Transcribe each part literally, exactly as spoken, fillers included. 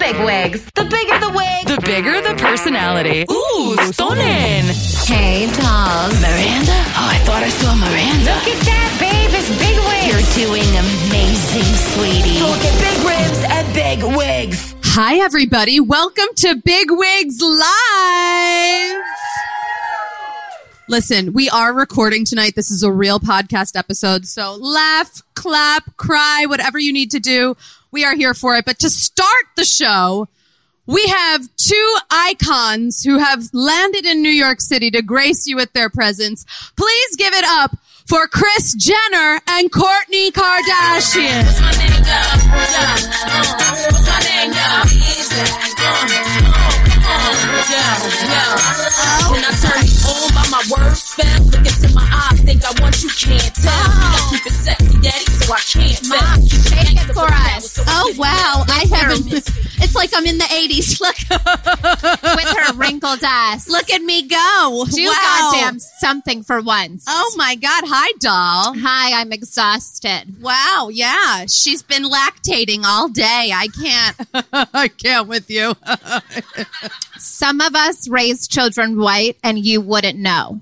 big wigs. The bigger the wig, the bigger the personality. Ooh, stunning. Hey, dolls. Miranda? Oh, I thought I saw Miranda. Look at that, babe. It's big wigs. You're doing amazing, sweetie. Look at big ribs and big wigs. Hi, everybody. Welcome to Big Wigs Live. Listen, we are recording tonight. This is a real podcast episode. So laugh, clap, cry, whatever you need to do. We are here for it. But to start the show, we have two icons who have landed in New York City to grace you with their presence. Please give it up for Kris Jenner and Kourtney Kardashian. What's my name, girl? What's my name, girl? When I turn you on by my words spell, look into my eyes, think I want you, can't tell. I keep it sexy, daddy, so I can't fail. Take it for us. Oh, wow. I haven't. It's like I'm in the eighties. Look. With her wrinkled ass. Look at me go. Do wow. goddamn something for once. Oh, my God. Hi, doll. Hi, I'm exhausted. Wow. Yeah. She's been lactating all day. I can't. I can't with you. Some of us raise children white and you wouldn't know.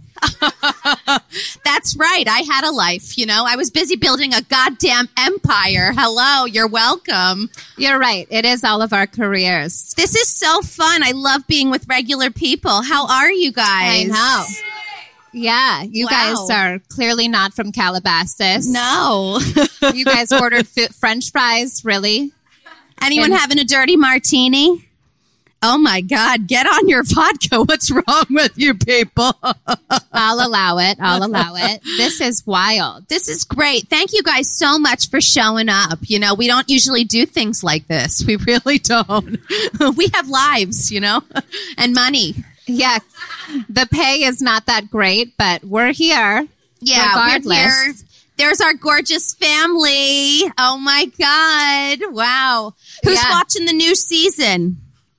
That's right. I had a life, you know. I was busy building a goddamn empire. Hello, you're welcome. You're right. It is all of our careers. This is so fun. I love being with regular people. How are you guys? I know. Yeah, you Wow. guys are clearly not from Calabasas. No. You guys ordered f- French fries, really? Anyone And- having a dirty martini? Oh, my God. Get on your vodka. What's wrong with you people? I'll allow it. I'll allow it. This is wild. This is great. Thank you guys so much for showing up. You know, we don't usually do things like this. We really don't. We have lives, you know, and money. Yeah, the pay is not that great, but we're here. Yeah, regardless. we're here. There's our gorgeous family. Oh, my God. Wow. Who's Yeah. watching the new season?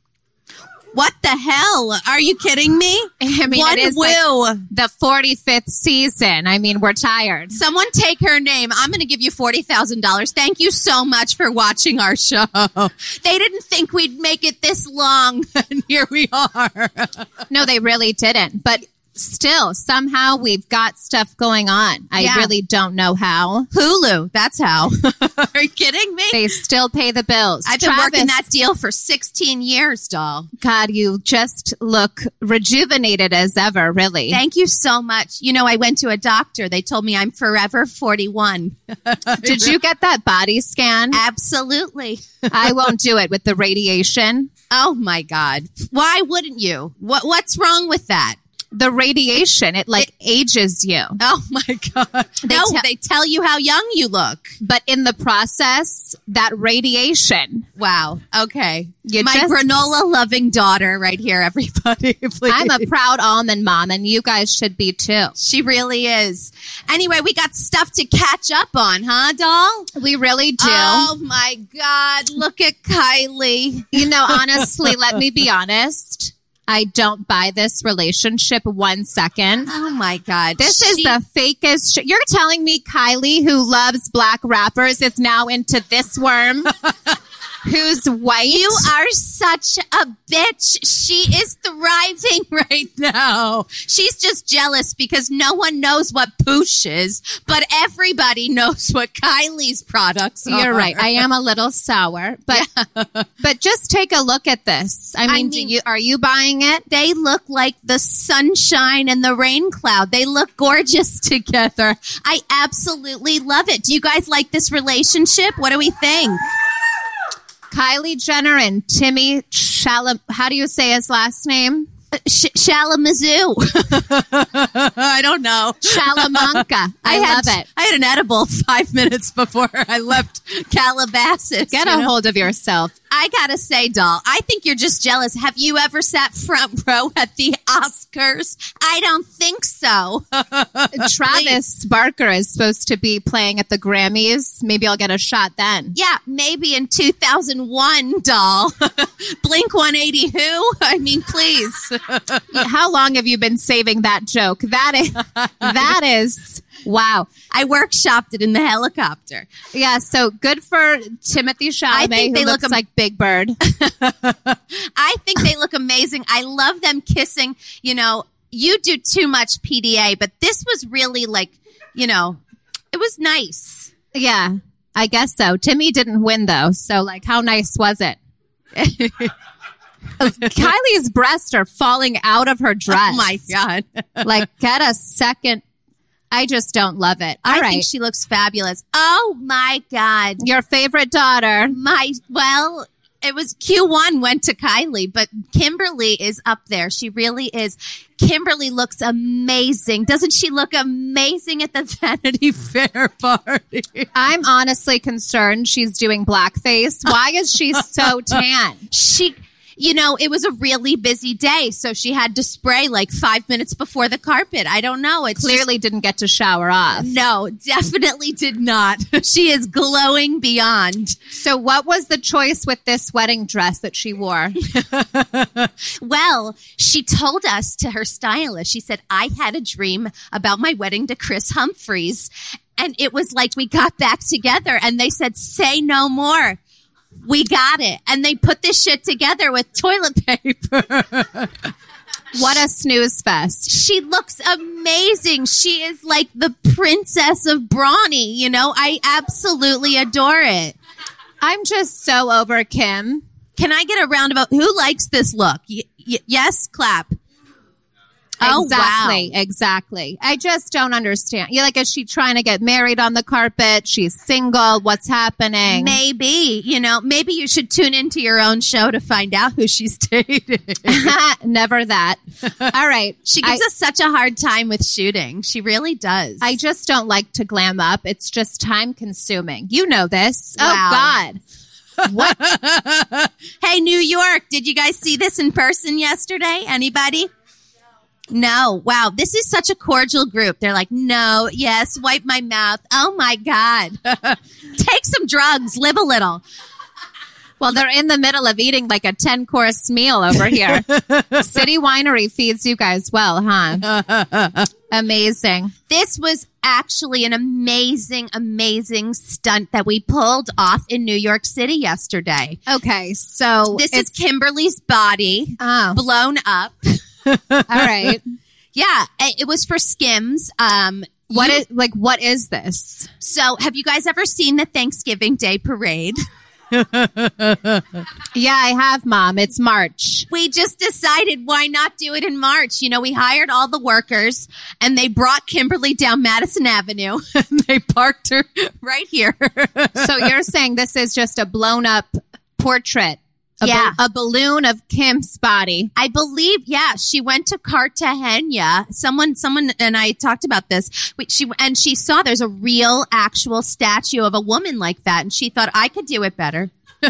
What the hell? Are you kidding me? I mean, One it is woo. like the forty-fifth season. I mean, we're tired. Someone take her name. I'm going to give you forty thousand dollars. Thank you so much for watching our show. They didn't think we'd make it this long, and here we are. No, they really didn't. But still, somehow we've got stuff going on. I Yeah. really don't know how. Hulu, that's how. Are you kidding me? They still pay the bills. I've been Travis, working that deal for sixteen years, doll. God, you just look rejuvenated as ever, really. Thank you so much. You know, I went to a doctor. They told me I'm forever forty-one. Did you get that body scan? Absolutely. I won't do it with the radiation. Oh, my God. Why wouldn't you? What What's wrong with that? The radiation, it like ages you. Oh, my God. They no, tell- they tell you how young you look. But in the process, that radiation, Wow. Okay. You My just- granola-loving daughter right here, everybody. Please. I'm a proud almond mom, and you guys should be too. She really is. Anyway, we got stuff to catch up on, huh, doll? We really do. Oh, my God. Look at Kylie. You know, honestly, let me be honest. I don't buy this relationship one second. Oh, my God. This is She- the fakest. Sh- You're telling me Kylie, who loves black rappers, is now into this worm who's white? You are such a bitch. She is thriving right now. She's just jealous because no one knows what Poosh is, but everybody knows what Kylie's products are. You're right. I am a little sour, but but just take a look at this. I mean, I do mean- you are you buying it? They look like the sunshine and the rain cloud. They look gorgeous together. I absolutely love it. Do you guys like this relationship? What do we think? Kylie Jenner and Timmy Chalam. How do you say his last name? Sh- Shalamazoo. I don't know. Chalamanca. I, had, love it. I had an edible five minutes before I left Calabasas. Get you a know? hold of yourself. I gotta say, doll, I think you're just jealous. Have you ever sat front row at the Oscars? I don't think so. Travis Barker is supposed to be playing at the Grammys. Maybe I'll get a shot then. Yeah, maybe in two thousand one, doll. Blink one eighty who? I mean, please. How long have you been saving that joke? That is, that is Wow. I workshopped it in the helicopter. Yeah, so good for Timothy Chalamet, think who they looks look am- like Big Bird. I think they look amazing. I love them kissing. You know, you do too much P D A, but this was really like, you know, it was nice. Yeah, I guess so. Timmy didn't win, though, so, like, how nice was it? Kylie's breasts are falling out of her dress. Oh, my God. Like, get a second. I just don't love it. All I right. think she looks fabulous. Oh, my God. Your favorite daughter. My, well, it was Q one went to Kylie, but Kimberly is up there. She really is. Kimberly looks amazing. Doesn't she look amazing at the Vanity Fair party? I'm honestly concerned she's doing blackface. Why is she so tan? She, you know, it was a really busy day, so she had to spray like five minutes before the carpet. I don't know. It's Clearly didn't get to shower off. just, no, definitely did not. She is glowing beyond. So what was the choice with this wedding dress that she wore? Well, she told us to her stylist, she said, I had a dream about my wedding to Chris Humphries. And it was like we got back together and they said, say no more. We got it. And they put this shit together with toilet paper. What a snooze fest. She looks amazing. She is like the princess of Brawny. You know, I absolutely adore it. I'm just so over Kim. Can I get a round of applause? Who likes this look? Y- y- yes, clap. Oh, Exactly, wow. exactly. I just don't understand. You're like, is she trying to get married on the carpet? She's single. What's happening? Maybe, you know, maybe you should tune into your own show to find out who she's dating. Never that. All right. She gives I, us such a hard time with shooting. She really does. I just don't like to glam up. It's just time consuming. You know this. Wow. Oh, God. What? Hey, New York, did you guys see this in person yesterday? Anybody? No. Wow. This is such a cordial group. They're like, no, yes, wipe my mouth. Oh, my God. Take some drugs. Live a little. Well, they're in the middle of eating like a ten-course meal over here. City Winery feeds you guys well, huh? Amazing. This was actually an amazing, amazing stunt that we pulled off in New York City yesterday. Okay, so This is it's Kimberly's body oh, blown up. all right. Yeah, it was for Skims. Um, What you- is like? What is this? So, have you guys ever seen the Thanksgiving Day Parade? Yeah, I have, Mom. It's March. We just decided why not do it in March. You know, we hired all the workers and they brought Kimberly down Madison Avenue and they parked her right here. So you're saying this is just a blown up portrait? A Yeah. ba- a balloon of Kim's body. I believe, yeah, she went to Cartagena. Someone, someone, and I talked about this. We, she and she saw there's a real, actual statue of a woman like that, and she thought I could do it better.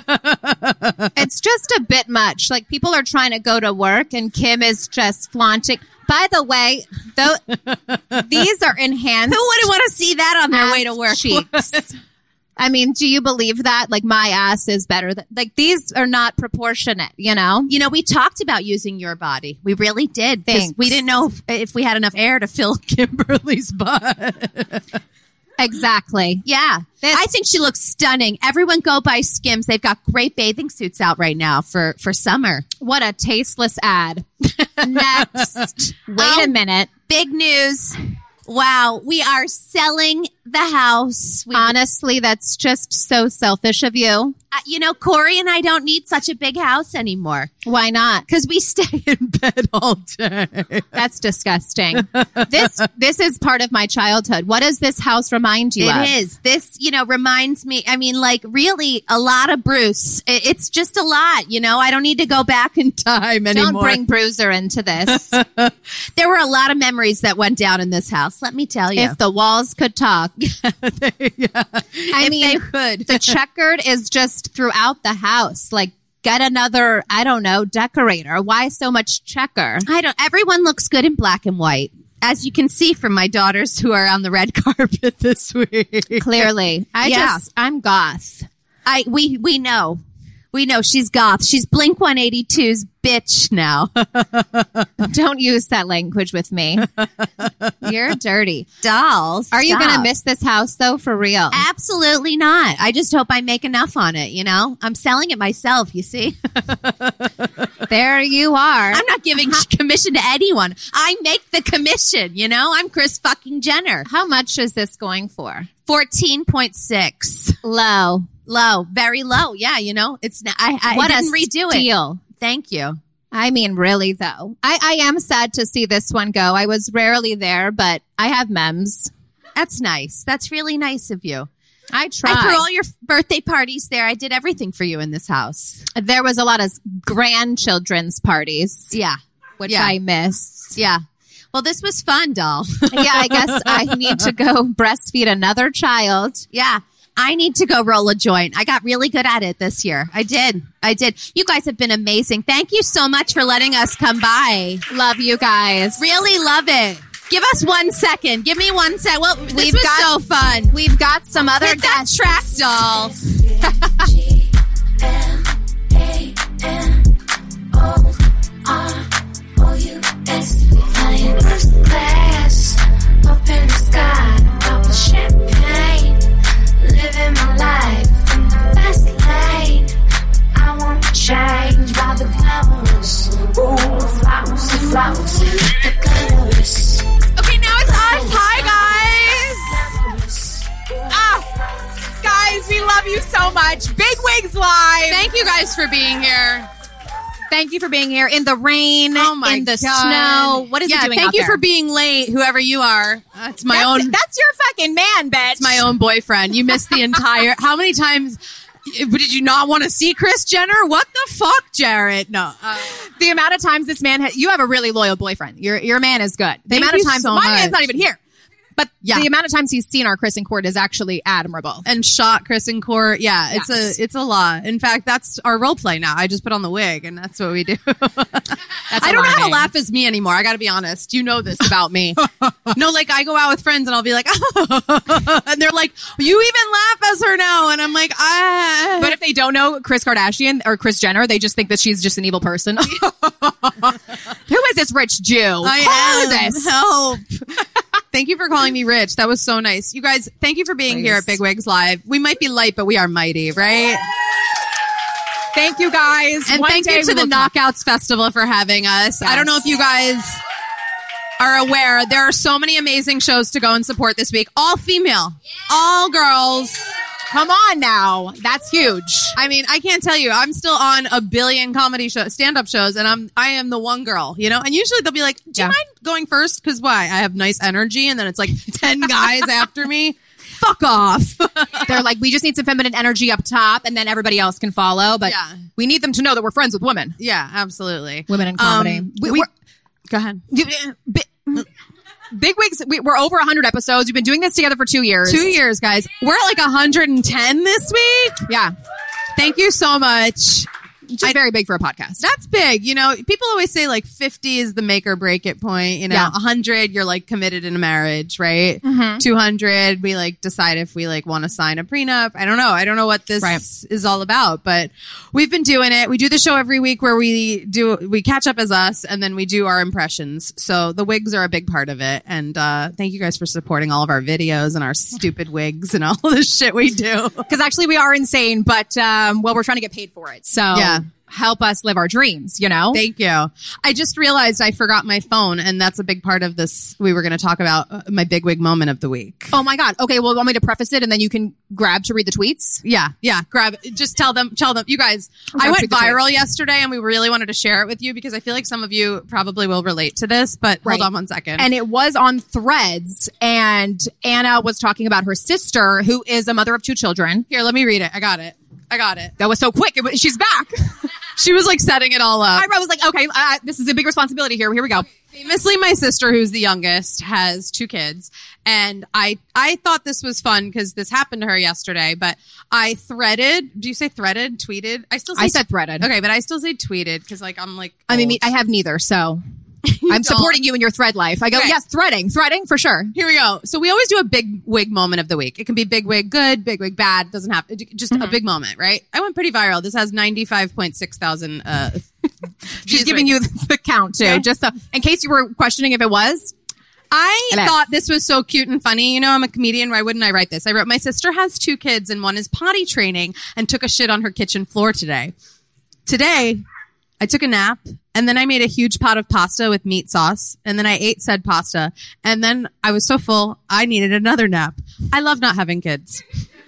It's just a bit much. Like people are trying to go to work, and Kim is just flaunting. By the way, though, these are enhanced. Who wouldn't want to see that on their way to ass work? cheeks. I mean, do you believe that? Like my ass is better than like these are not proportionate, you know? You know, we talked about using your body. We really did. 'cause Thanks. We didn't know if, if we had enough air to fill Kimberly's butt. Exactly. Yeah. This- I think she looks stunning. Everyone go buy Skims. They've got great bathing suits out right now for, for summer. What a tasteless ad. Next. Wait Oh. a minute. Big news. Wow. We are selling the house. We, Honestly, that's just so selfish of you. uh, you know, Corey and I don't need such a big house anymore Why not? because we stay in bed all day. That's disgusting. This this is part of my childhood. What does this house remind you of? It is. This, you know, reminds me, I mean, like really a lot of Bruce. I- It's just a lot, you know, I don't need to go back in time anymore. Don't bring Bruiser into this. There were a lot of memories that went down in this house. Let me tell you. If the walls could talk. yeah. I If mean, they could. the checkered is just throughout the house. Like, get another, I don't know, decorator. Why so much checker? I don't, everyone looks good in black and white. As you can see from my daughters who are on the red carpet this week. Clearly. I Yeah. just, I'm goth. I, we, we know. We know she's goth. She's Blink one eighty-two's bitch now. Don't use that language with me. You're dirty. Dolls. Are you going to miss this house, though, for real? Absolutely not. I just hope I make enough on it, you know? I'm selling it myself, you see? There you are. I'm not giving commission to anyone. I make the commission, you know? I'm Kris fucking Jenner. How much is this going for? fourteen point six. Low. Low. Very low. Yeah, you know? It's not, I, I What didn't a redo steal. it. Thank you. I mean, really, though. I, I am sad to see this one go. I was rarely there, but I have memes. That's nice. That's really nice of you. I tried. I threw all your birthday parties there. I did everything for you in this house. There was a lot of grandchildren's parties, Yeah. which Yeah. I missed. Yeah. Well, this was fun, doll. Yeah, I guess I need to go breastfeed another child. Yeah. I need to go roll a joint. I got really good at it this year. I did. I did. You guys have been amazing. Thank you so much for letting us come by. Love you guys. Really love it. Give us one second. Give me one sec. Well, this We've was got- so fun. We've got some other Hit that guests. track, doll. Okay, now it's us. Hi, guys. Ah, guys, we love you so much. Big Wigs Live. Thank you guys for being here. Thank you for being here in the rain, Oh my in the God. snow. What is yeah, it doing thank out you there? for being late, whoever you are. That's my that's, own. That's your fucking man, bitch. That's my own boyfriend. You missed the entire. How many times did you not want to see Kris Jenner? What the fuck, Jarrett? No. Uh, The amount of times this man, ha- you have a really loyal boyfriend. Your your man is good. The Thank amount of you times so my much. man's not even here, but Yeah. the amount of times he's seen our Kris in court is actually admirable. and shot Kris in court. Yeah, it's Yes. a it's a lot. In fact, that's our role play now. I just put on the wig, and that's what we do. I don't know how to alarming. laugh as me anymore. I got to be honest. You know this about me. No, like I go out with friends, and I'll be like, and they're like, "You even laugh as her now," and I'm like, "Ah." But if they don't know Kris Kardashian or Kris Jenner, they just think that she's just an evil person. Who is this rich Jew? I Who am. is this? Help. Thank you for calling me rich. That was so nice. You guys, thank you for being here at Big Wigs Live. We might be light, but we are mighty, right? Thank you guys. And One thank day you to we the will talk. Knockouts Festival for having us. I don't know if you guys are aware, there are so many amazing shows to go and support this week. All female, all girls. Come on now. That's huge. I mean, I can't tell you, I'm still on a billion comedy show, stand-up shows, and I'm I am the one girl, you know. And usually they'll be like, "Do Yeah. you mind going first?" Because why? I have nice energy, and then it's like ten guys after me. Fuck off. They're like, we just need some feminine energy up top, and then everybody else can follow. But Yeah. we need them to know that we're friends with women. Yeah, absolutely. Women in comedy. Um, We- we- we're- go ahead. Big, Big Wigs, we, we're over one hundred episodes. We've been doing this together for two years. Two years, guys. We're at like one hundred ten this week. Yeah. Thank you so much. Just very big for a podcast. That's big. You know, people always say like fifty is the make or break it point. You know, Yeah. one hundred, you're like committed in a marriage, right? two hundred, we like decide if we like want to sign a prenup. I don't know. I don't know what this Right. is all about, but we've been doing it. We do the show every week where we do, we catch up as us and then we do our impressions. So the wigs are a big part of it. And, uh, thank you guys for supporting all of our videos and our stupid wigs and all the shit we do. Because actually we are insane, but, um, well, we're trying to get paid for it. So Yeah. help us live our dreams, you know? Thank you. I just realized I forgot my phone, and that's a big part of this. We were going to talk about uh, my big wig moment of the week. Oh my God. Okay. Well, want me to preface it and then you can grab to read the tweets? Yeah, yeah. Grab it. Just tell them. Tell them. You guys. I Grab went to the viral tweets. yesterday, and we really wanted to share it with you because I feel like some of you probably will relate to this. But Right. hold on one second. And it was on Threads, and Anna was talking about her sister, who is a mother of two children. here, let me read it. I got it. I got it. That was so quick. It was, she's back. She was like setting it all up. I was like, okay, uh, this is a big responsibility here. Here we go. Famously, my sister, who's the youngest, has two kids, and I I thought this was fun because this happened to her yesterday. But I threaded. Do you say threaded? Tweeted? I still say I said threaded. Okay, but I still say tweeted because like I'm like I mean, old. I have neither, so I'm don't. supporting you in your thread life. I go, Right. yes, threading, threading for sure. Here we go. So we always do a big wig moment of the week. It can be big wig good, big wig bad. Doesn't have to, just a big moment, right? I went pretty viral. This has ninety-five point six thousand. Uh, She's views giving right you the count too, Okay. just so in case you were questioning if it was. I It is. thought this was so cute and funny. You know, I'm a comedian. Why wouldn't I write this? I wrote, my sister has two kids and one is potty training and took a shit on her kitchen floor today. Today, I took a nap and then I made a huge pot of pasta with meat sauce and then I ate said pasta and then I was so full, I needed another nap. I love not having kids.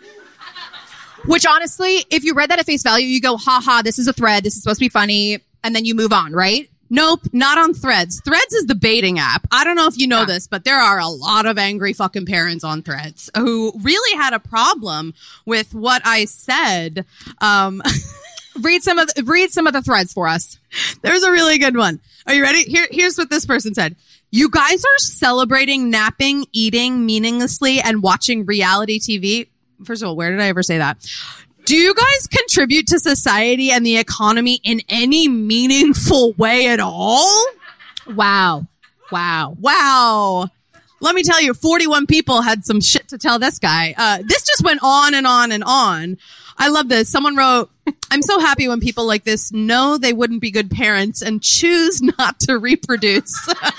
Which honestly, if you read that at face value, you go, ha ha, this is a thread. This is supposed to be funny. And then you move on, right? Nope, not on Threads. Threads is the baiting app. I don't know if you know this, but there are a lot of angry fucking parents on Threads who really had a problem with what I said. Um, Read some of the, read some of the threads for us. there's a really good one. Are you ready? Here, here's what this person said. You guys are celebrating napping, eating meaninglessly, and watching reality T V. First of all, where did I ever say that? Do you guys contribute to society and the economy in any meaningful way at all? Wow. Wow. Wow. Let me tell you, forty-one people had some shit to tell this guy. Uh, this just went on and on and on. I love this. Someone wrote, I'm so happy when people like this know they wouldn't be good parents and choose not to reproduce.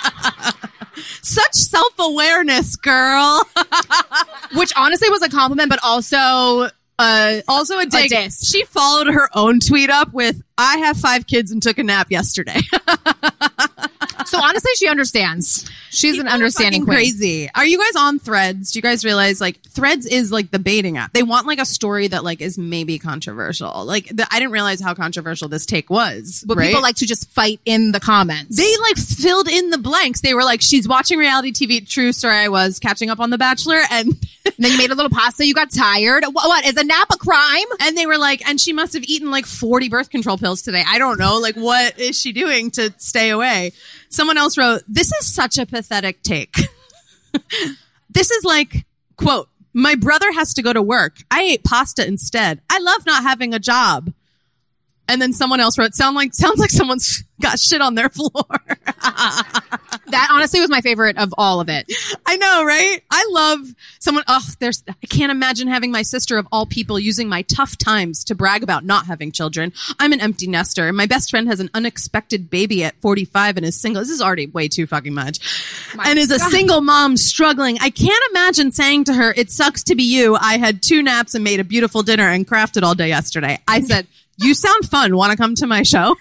Such self-awareness, girl. Which honestly was a compliment, but also Uh, also a dig. diss. She followed her own tweet up with, I have five kids and took a nap yesterday. so honestly, she understands. She's People an understanding are queen. fucking crazy. Are you guys on Threads? Do you guys realize like Threads is like the baiting app? They want like a story that like is maybe controversial. Like the, I didn't realize how controversial this take was. But right? people like to just fight in the comments. They like filled in the blanks. They were like, she's watching reality T V. True story. I was catching up on The Bachelor and And then you made a little pasta. You got tired. What, what is a nap a crime? and they were like, and she must have eaten like forty birth control pills today. I don't know. Like, what is she doing to stay away? Someone else wrote, this is such a pathetic take. This is like, quote, my brother has to go to work. I ate pasta instead. I love not having a job. And then someone else wrote, sound like, sounds like someone's got shit on their floor. That honestly was my favorite of all of it. I know, right? I love someone. Oh, there's, I can't imagine having my sister of all people using my tough times to brag about not having children. I'm an empty nester. My best friend has an unexpected baby at forty-five and is single. This is already way too fucking much. And is a single mom struggling. I can't imagine saying to her, it sucks to be you. I had two naps and made a beautiful dinner and crafted all day yesterday. I said, you sound fun. Want to come to my show?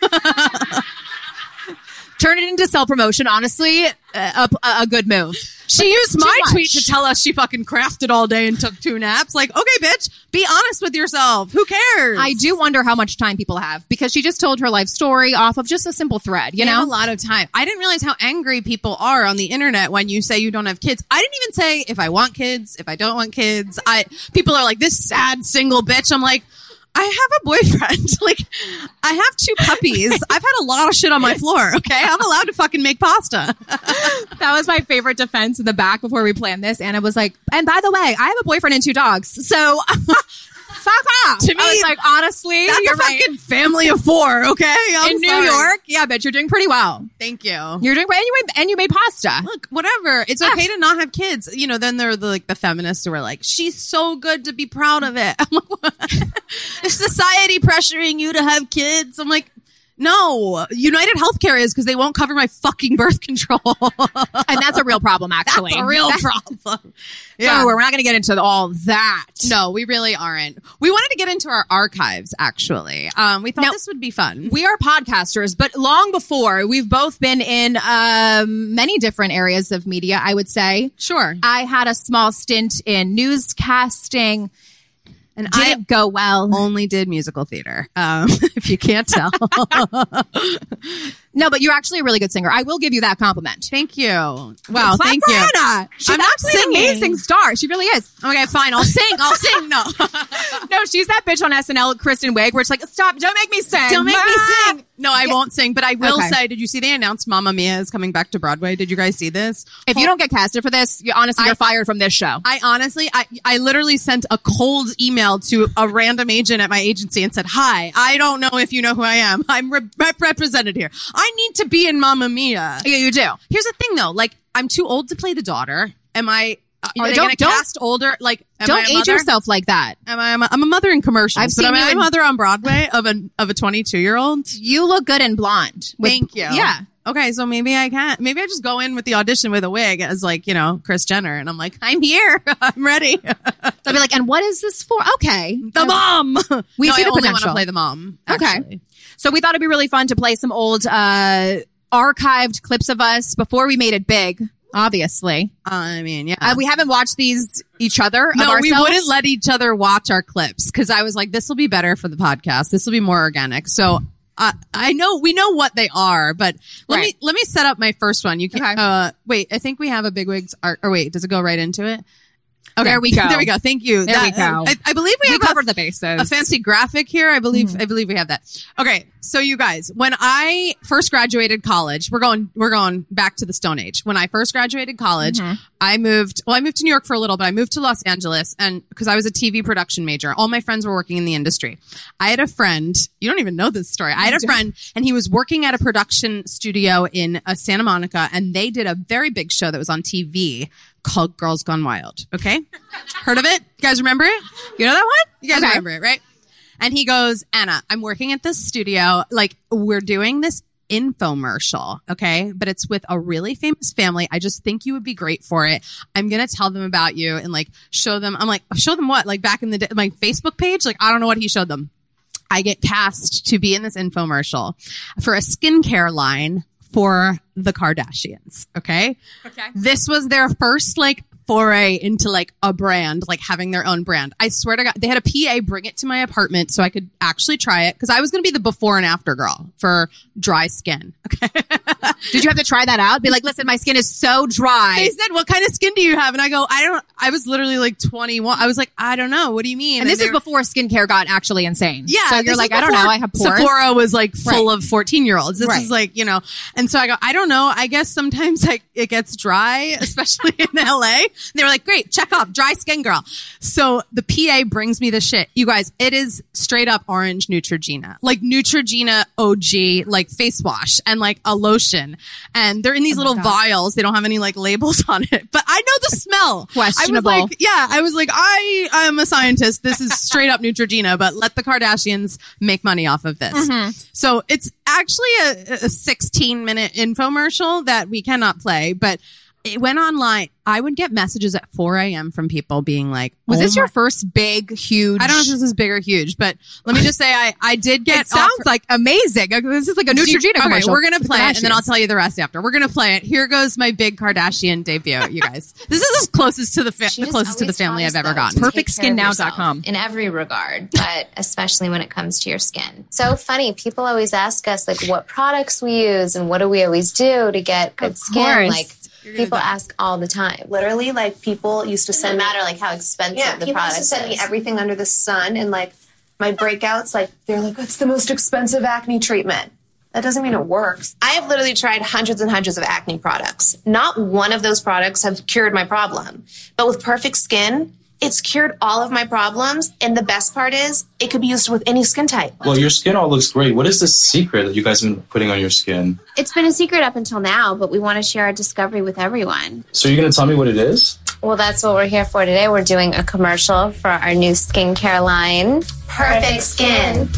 Turn it into self-promotion. Honestly, uh, a, a good move. She used too my much. tweet to tell us she fucking crafted all day and took two naps. Like, okay, bitch, be honest with yourself. Who cares? I do wonder how much time people have because she just told her life story off of just a simple thread, you They know? have a lot of time. I didn't realize how angry people are on the internet when you say you don't have kids. I didn't even say if I want kids, if I don't want kids. I people are like, this sad single bitch. I'm like, I have a boyfriend. Like, I have two puppies. I've had a lot of shit on my floor. Okay, I'm allowed to fucking make pasta. That was my favorite defense in the back before we planned this. Anna was like, and by the way, I have a boyfriend and two dogs. So fuck off. To me, I was like, honestly, That's you're a right. fucking family of four. Okay, I'm In New sorry. York, yeah, bitch, you're doing pretty well. Thank you. You're doing great. And you made, and you made pasta. Look, whatever. It's okay to not have kids. You know, then there are the, like the feminists who are like, she's so good to be proud of it. I'm like, what? Is society pressuring you to have kids? I'm like, no. United Healthcare is because they won't cover my fucking birth control. And that's a real problem, actually. That's a real That's- problem. Yeah, we're not going to get into all that. No, we really aren't. We wanted to get into our archives, actually. Um, we thought Now- this would be fun. We are podcasters, but long before, we've both been in um, many different areas of media, I would say. Sure. I had a small stint in newscasting, and Did didn't go well. Only did musical theater, um, if you can't tell. No, but you're actually a really good singer. I will give you that compliment. Thank you. Wow, Clap thank for you. Anna. She's I'm not actually an singing. amazing star. She really is. Okay, fine. I'll sing. I'll sing. No. No, she's that bitch on S N L, Kristen Wiig, where it's like, stop, don't make me sing. Don't make me Ah! sing. No, I won't sing, but I will Okay. say, did you see they announced Mamma Mia is coming back to Broadway? Did you guys see this? If you don't get casted for this, you honestly, you're I- fired from this show. I honestly, I, I literally sent a cold email to a random agent at my agency and said, hi, I don't know if you know who I am. I'm re- rep- represented here. I need to be in Mamma Mia. Yeah, you do. Here's the thing though, like, I'm too old to play the daughter. Am I, uh, You are they don't- going to don't- cast older? Like, am I Don't a age mother? yourself like that. Am I, I'm, a, I'm a mother in commercials, I've but seen am you I a in- mother on Broadway of a, of a twenty-two year old? You look good in blonde. With- Thank you. Yeah. Okay, so maybe I can't. Maybe I just go in with the audition with a wig as like, you know, Kris Jenner. And I'm like, I'm here. I'm ready. They'll be like, and what is this for? Okay. The mom. We no, see I the only want to potential. play the mom. Okay. Actually. So we thought it'd be really fun to play some old uh archived clips of us before we made it big, obviously. I mean, yeah. Uh, we haven't watched these each other. no, of we ourselves. wouldn't let each other watch our clips because I was like, this will be better for the podcast. This will be more organic. So uh, I know we know what they are, but let Right. me let me set up my first one. You can Okay. uh wait. I think we have a bigwigs art. Or wait, does it go right into it? Okay, There we go. there we go. Thank you. There we go. I, I believe we, We have covered a, the bases. a fancy graphic here. I believe I believe we have that. Okay, so you guys, when I first graduated college, we're going we're going back to the Stone Age. When I first graduated college, I moved. Well, I moved to New York for a little, but I moved to Los Angeles, and because I was a T V production major, all my friends were working in the industry. I had a friend. You don't even know this story. I had a friend, and he was working at a production studio in uh, Santa Monica, and they did a very big show that was on T V called Girls Gone Wild. Okay, heard of it? You guys remember it? You know that one? You guys Okay. remember it, right? And he goes, Anna, I'm working at this studio. Like, we're doing this infomercial, okay? But it's with a really famous family. I just think you would be great for it. I'm going to tell them about you and like show them. I'm like, show them what? Like back in the day, my Facebook page? Like, I don't know what he showed them. I get cast to be in this infomercial for a skincare line for the Kardashians, okay? Okay. This was their first like foray into like a brand, like having their own brand. I swear to God, they had a P A bring it to my apartment so I could actually try it because I was going to be the before and after girl for dry skin. Okay. Did you have to try that out? Be like, listen, my skin is so dry. They said, what kind of skin do you have? And I go, I don't, I was literally like twenty-one. I was like, I don't know. What do you mean? And this they is were- before skincare got actually insane. Yeah. So this you're is like, I don't before know. I have pores. Sephora was like full Right. of fourteen year olds. This Right. is like, you know, and so I go, I don't know. I guess sometimes like it gets dry, especially in L A. And they were like, great, check off dry skin girl. So the P A brings me the shit. You guys, it is straight up orange Neutrogena, like Neutrogena O G, like face wash and like a lotion. And they're in these little vials. They don't have any like labels on it, but I know the smell. Questionable. I was like, yeah, I was like, I am a scientist. This is straight up Neutrogena, but let the Kardashians make money off of this. So it's actually a, a sixteen minute infomercial that we cannot play, but it went online. I would get messages at four a.m. from people being like, Was oh this my- your first big, huge? I don't know if this is big or huge, but let me just say I, I did get It sounds offer- like amazing. This is like a Do you- Neutrogena okay, commercial. we're gonna with play it, and then I'll Kardashians. tell you the rest after. We're gonna play it. Here goes my big Kardashian debut, you guys. This is as closest to the fa- She the just closest to the always family taught I've us, ever though, gotten. to take perfect care skin of now yourself dot com. in every regard, but especially when it comes to your skin. So funny, people always ask us like what products we use and what do we always do to get good Of skin. course. Like people ask all the time. Literally, like people used to It send doesn't me, matter like how expensive yeah, the people used product to send me is. everything under the sun, and like my breakouts, like they're like, "What's the most expensive acne treatment?" That doesn't mean it works. I have literally tried hundreds and hundreds of acne products. Not one of those products have cured my problem, but with Perfect Skin, it's cured all of my problems. And the best part is, it could be used with any skin type. Well, your skin all looks great. What is the secret that you guys have been putting on your skin? It's been a secret up until now, but we want to share our discovery with everyone. So you're going to tell me what it is? Well, that's what we're here for today. We're doing a commercial for our new skincare line, Perfect Skin.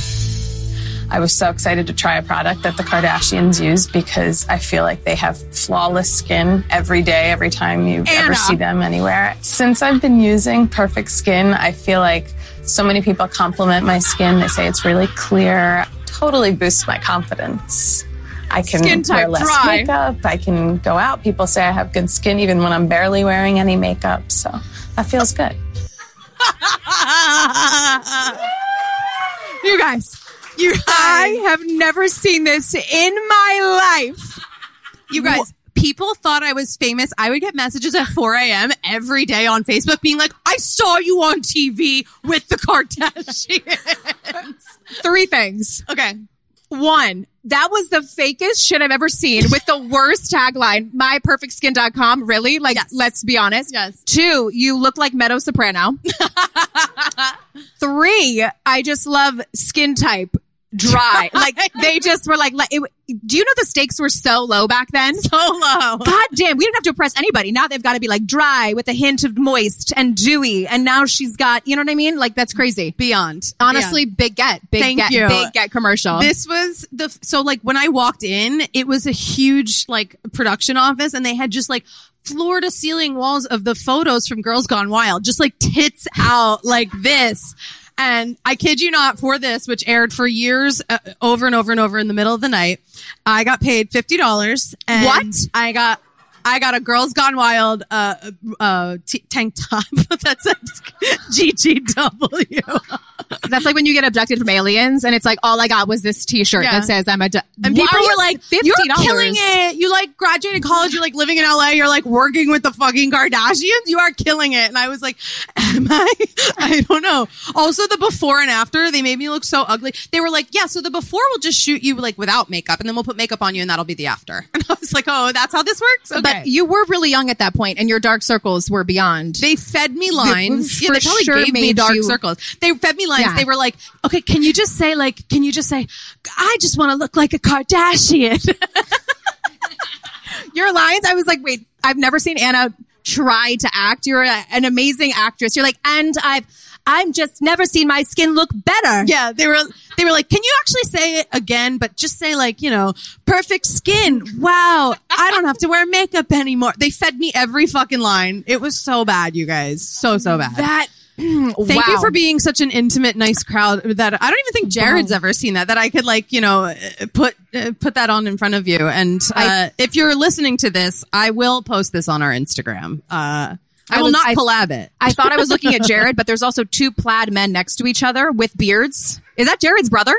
I was so excited to try a product that the Kardashians use because I feel like they have flawless skin every day, every time you Anna. ever see them anywhere. Since I've been using Perfect Skin, I feel like so many people compliment my skin. They say it's really clear. Totally boosts my confidence. I can Skin type wear less dry. makeup. I can go out. People say I have good skin even when I'm barely wearing any makeup. So that feels good. You guys, you I have never seen this in my life. You guys, people thought I was famous. I would get messages at four a.m. every day on Facebook being like, I saw you on T V with the Kardashians. Three things. Okay. One, that was the fakest shit I've ever seen with the worst tagline. my perfect skin dot com. Really? Like, Yes. let's be honest. Yes. Two, you look like Meadow Soprano. Three, I just love skin type dry. Like, they just were like, like it, do you know the stakes were so low back then? So low. God damn, we didn't have to impress anybody. Now they've got to be like dry with a hint of moist and dewy. And now she's got, you know what I mean? Like, that's crazy. Beyond. Honestly, big get. Big Thank get. you. Big get commercial. This was the, so like when I walked in, it was a huge like production office and they had just like floor to ceiling walls of the photos from Girls Gone Wild, just like tits out like this. And I kid you not, for this, which aired for years uh, over and over and over in the middle of the night, I got paid fifty dollars. And What? I got, I got a Girls Gone Wild, uh, uh, t- tank top. That's a G G W. That's like when you get abducted from aliens and it's like, all I got was this t-shirt Yeah. that says I'm a, du- And Why people are were you like, fifty dollars? you're killing it. You like graduated college. You're like living in L A. You're like working with the fucking Kardashians. You are killing it. And I was like, am I? I don't know. Also the before and after, they made me look so ugly. They were like, yeah, so the before will just shoot you like without makeup and then we'll put makeup on you and that'll be the after. And I was like, oh, that's how this works? Okay. But you were really young at that point and your dark circles were beyond. They fed me lines. They- Yeah, they for probably sure gave me made dark you- circles. They fed me lines. Yeah. They were like, okay, can you just say like, can you just say, I just want to look like a Kardashian. Your lines, I was like, wait, I've never seen Anna try to act. You're a, an amazing actress. You're like, and I've, I've just never seen my skin look better. Yeah, they were they were like, can you actually say it again, but just say like, you know, perfect skin. Wow, I don't have to wear makeup anymore. They fed me every fucking line. It was so bad, you guys. So, so bad. That, Thank wow. you for being such an intimate, nice crowd that I don't even think Jared's Wow. ever seen that, that I could like, you know, uh, put, uh, put that on in front of you. And, uh, I- if you're listening to this, I will post this on our Instagram. Uh, I, I will was- not I- collab it. I thought I was looking at Jared, but there's also two plaid men next to each other with beards. Is that Jared's brother?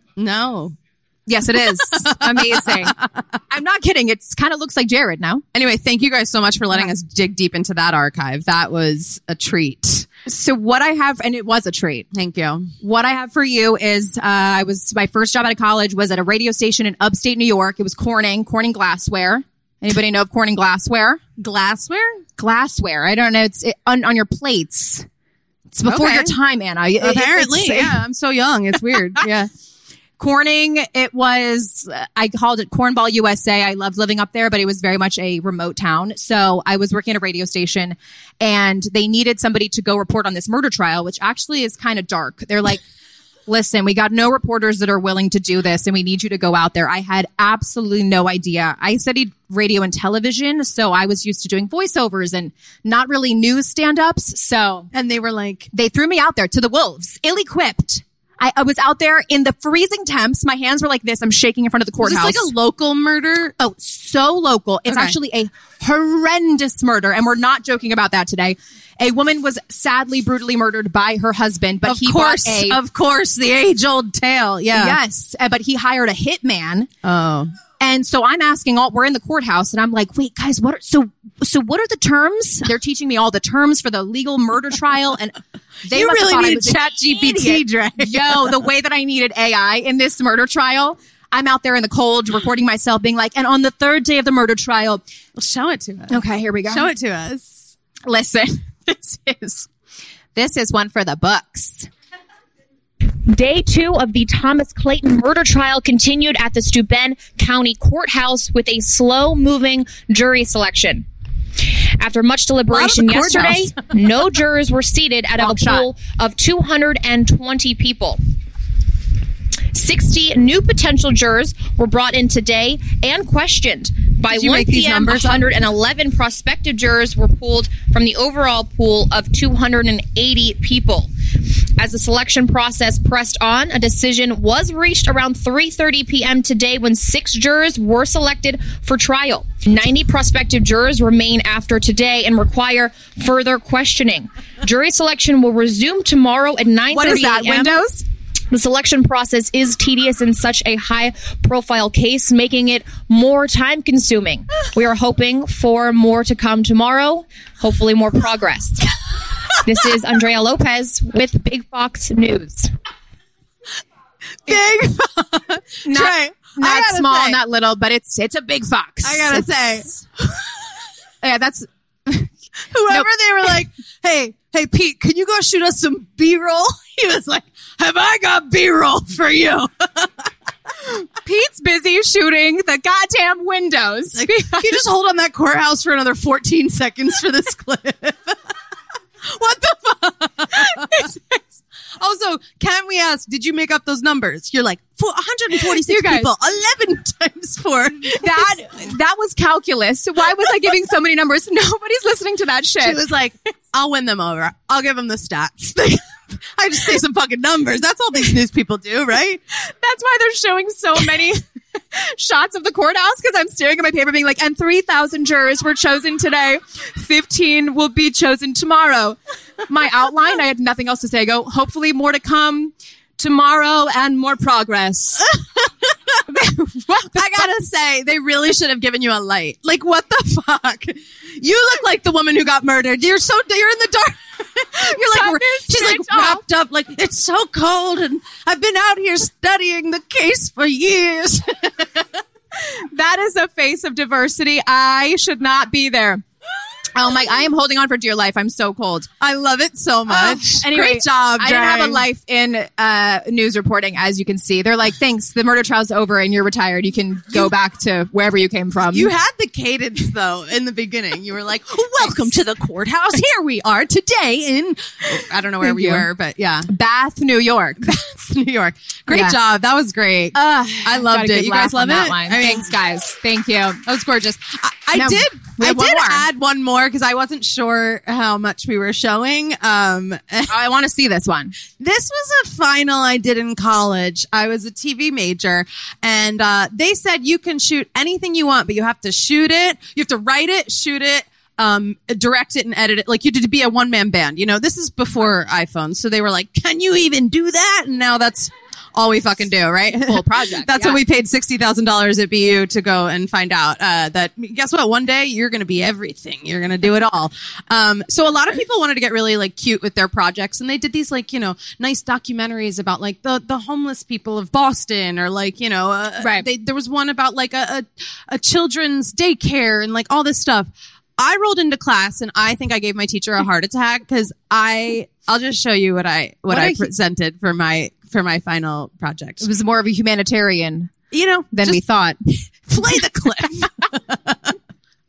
No. Yes, it is. Amazing. I'm not kidding. It kind of looks like Jared now. Anyway, thank you guys so much for letting us dig deep into that archive. That was a treat. So what I have, and it was a treat. Thank you. What I have for you is, uh, I was, my first job out of college was at a radio station in upstate New York. It was Corning, Corning Glassware. Anybody know of Corning Glassware? Glassware? Glassware. I don't know. It's it, on, on your plates. It's before Okay. your time, Anna. It- Apparently, it's- yeah. I'm so young. It's weird. Yeah. Corning, it was, I called it Cornball U S A. I loved living up there, but it was very much a remote town. So I was working at a radio station and they needed somebody to go report on this murder trial, which actually is kind of dark. They're like, listen, we got no reporters that are willing to do this and we need you to go out there. I had absolutely no idea. I studied radio and television, so I was used to doing voiceovers and not really news stand-ups. So, and they were like, they threw me out there to the wolves, ill-equipped. I, I was out there in the freezing temps. My hands were like this. I'm shaking in front of the was courthouse. this like a local murder? Oh, so local. It's Okay. actually a horrendous murder. And we're not joking about that today. A woman was sadly brutally murdered by her husband, but Of he course, bought a, of course, the age old tale. Yeah. yes, uh, but he hired a hitman. Oh. And so I'm asking all, we're in the courthouse and I'm like, wait, guys, what are, so, so what are the terms? They're teaching me all the terms for the legal murder trial. And they You must have really thought I need was an Chat G P T, idiot. Dre. Yo, the way that I needed A I in this murder trial. I'm out there in the cold recording myself being like, and on the third day of the murder trial. Well, show it to us. Okay, here we go. Show it to us. Listen, this is, this is one for the books. Day two of the Thomas Clayton murder trial continued at the Steuben County Courthouse with a slow-moving jury selection. After much deliberation Wow, the yesterday, courthouse. no jurors were seated out of Long a shot. pool of two hundred twenty people. sixty new potential jurors were brought in today and questioned. By Did you one make these p.m., numbers up? one hundred eleven prospective jurors were pulled from the overall pool of two hundred eighty people. As the selection process pressed on, a decision was reached around three thirty p.m. today when six jurors were selected for trial. ninety prospective jurors remain after today and require further questioning. Jury selection will resume tomorrow at nine thirty What is that, a.m. Windows? The selection process is tedious in such a high-profile case, making it more time-consuming. We are hoping for more to come tomorrow, hopefully more progress. This is Andrea Lopez with Big Fox News. Big. Not not gotta small, say- not little, but it's it's a big fox. I gotta It's- yeah, that's Whoever they were like, hey, hey, Pete, can you go shoot us some B-roll? He was like, have I got B-roll for you? Pete's busy shooting the goddamn windows. Like, can you just hold on that courthouse for another fourteen seconds for this clip? What the fuck? Also, can we ask, did you make up those numbers? You're like, one hundred forty-six You guys- people, eleven times four. that that was calculus. Why was I giving so many numbers? Nobody's listening to that shit. She was like, I'll win them over. I'll give them the stats. I just say some fucking numbers. That's all these news people do, right? That's why they're showing so many shots of the courthouse, because I'm staring at my paper being like, and three thousand jurors were chosen today. fifteen will be chosen tomorrow. My outline, I had nothing else to say. I go, hopefully more to come tomorrow and more progress. I gotta say, they really should have given you a light. Like, what the fuck? You look like the woman who got murdered. You're so, you're in the dark. You're like, Darkness she's like tricked off. wrapped up, like, it's so cold and I've been out here studying the case for years. That is a face of diversity. I should not be there. Oh my, I am holding on for dear life. I'm so cold. I love it so much. Anyway, Great job, I didn't have a Drang. life in uh, news reporting, as you can see. They're like, thanks, the murder trial's over and you're retired. You can go back to wherever you came from. You had the cadence, though, in the beginning. You were like, welcome to the courthouse. Here we are today in, I don't know where Thank we you. were, but yeah. Bath, New York. New York. Great Yeah. job. That was great. Uh, I loved it. You guys love it? I I mean, Thanks, guys. Thank you. that was gorgeous. I, I No, did. we I have one did more. add one more because I wasn't sure how much we were showing. Um, Oh, I want to see this one. This was a final I did in college. I was a T V major, and uh, they said you can shoot anything you want, but you have to shoot it. You have to write it, shoot it, um, direct it, and edit it. Like you did be a one man band. You know, this is before iPhones, so they were like, "Can you even do that?" And now that's all we fucking do, right? Full project. That's yeah. what we paid sixty thousand dollars at B U to go and find out, uh, that guess what? One day you're going to be everything. You're going to do it all. Um, so a lot of people wanted to get really like cute with their projects, and they did these like, you know, nice documentaries about like the, the homeless people of Boston, or like, you know, uh, Right. they, there was one about like a, a, a children's daycare and like all this stuff. I rolled into class and I think I gave my teacher a heart attack because I, I'll just show you what I, what, What I a hu- presented for my, for my final project. It was more of a humanitarian You know, than we just thought. play the clip.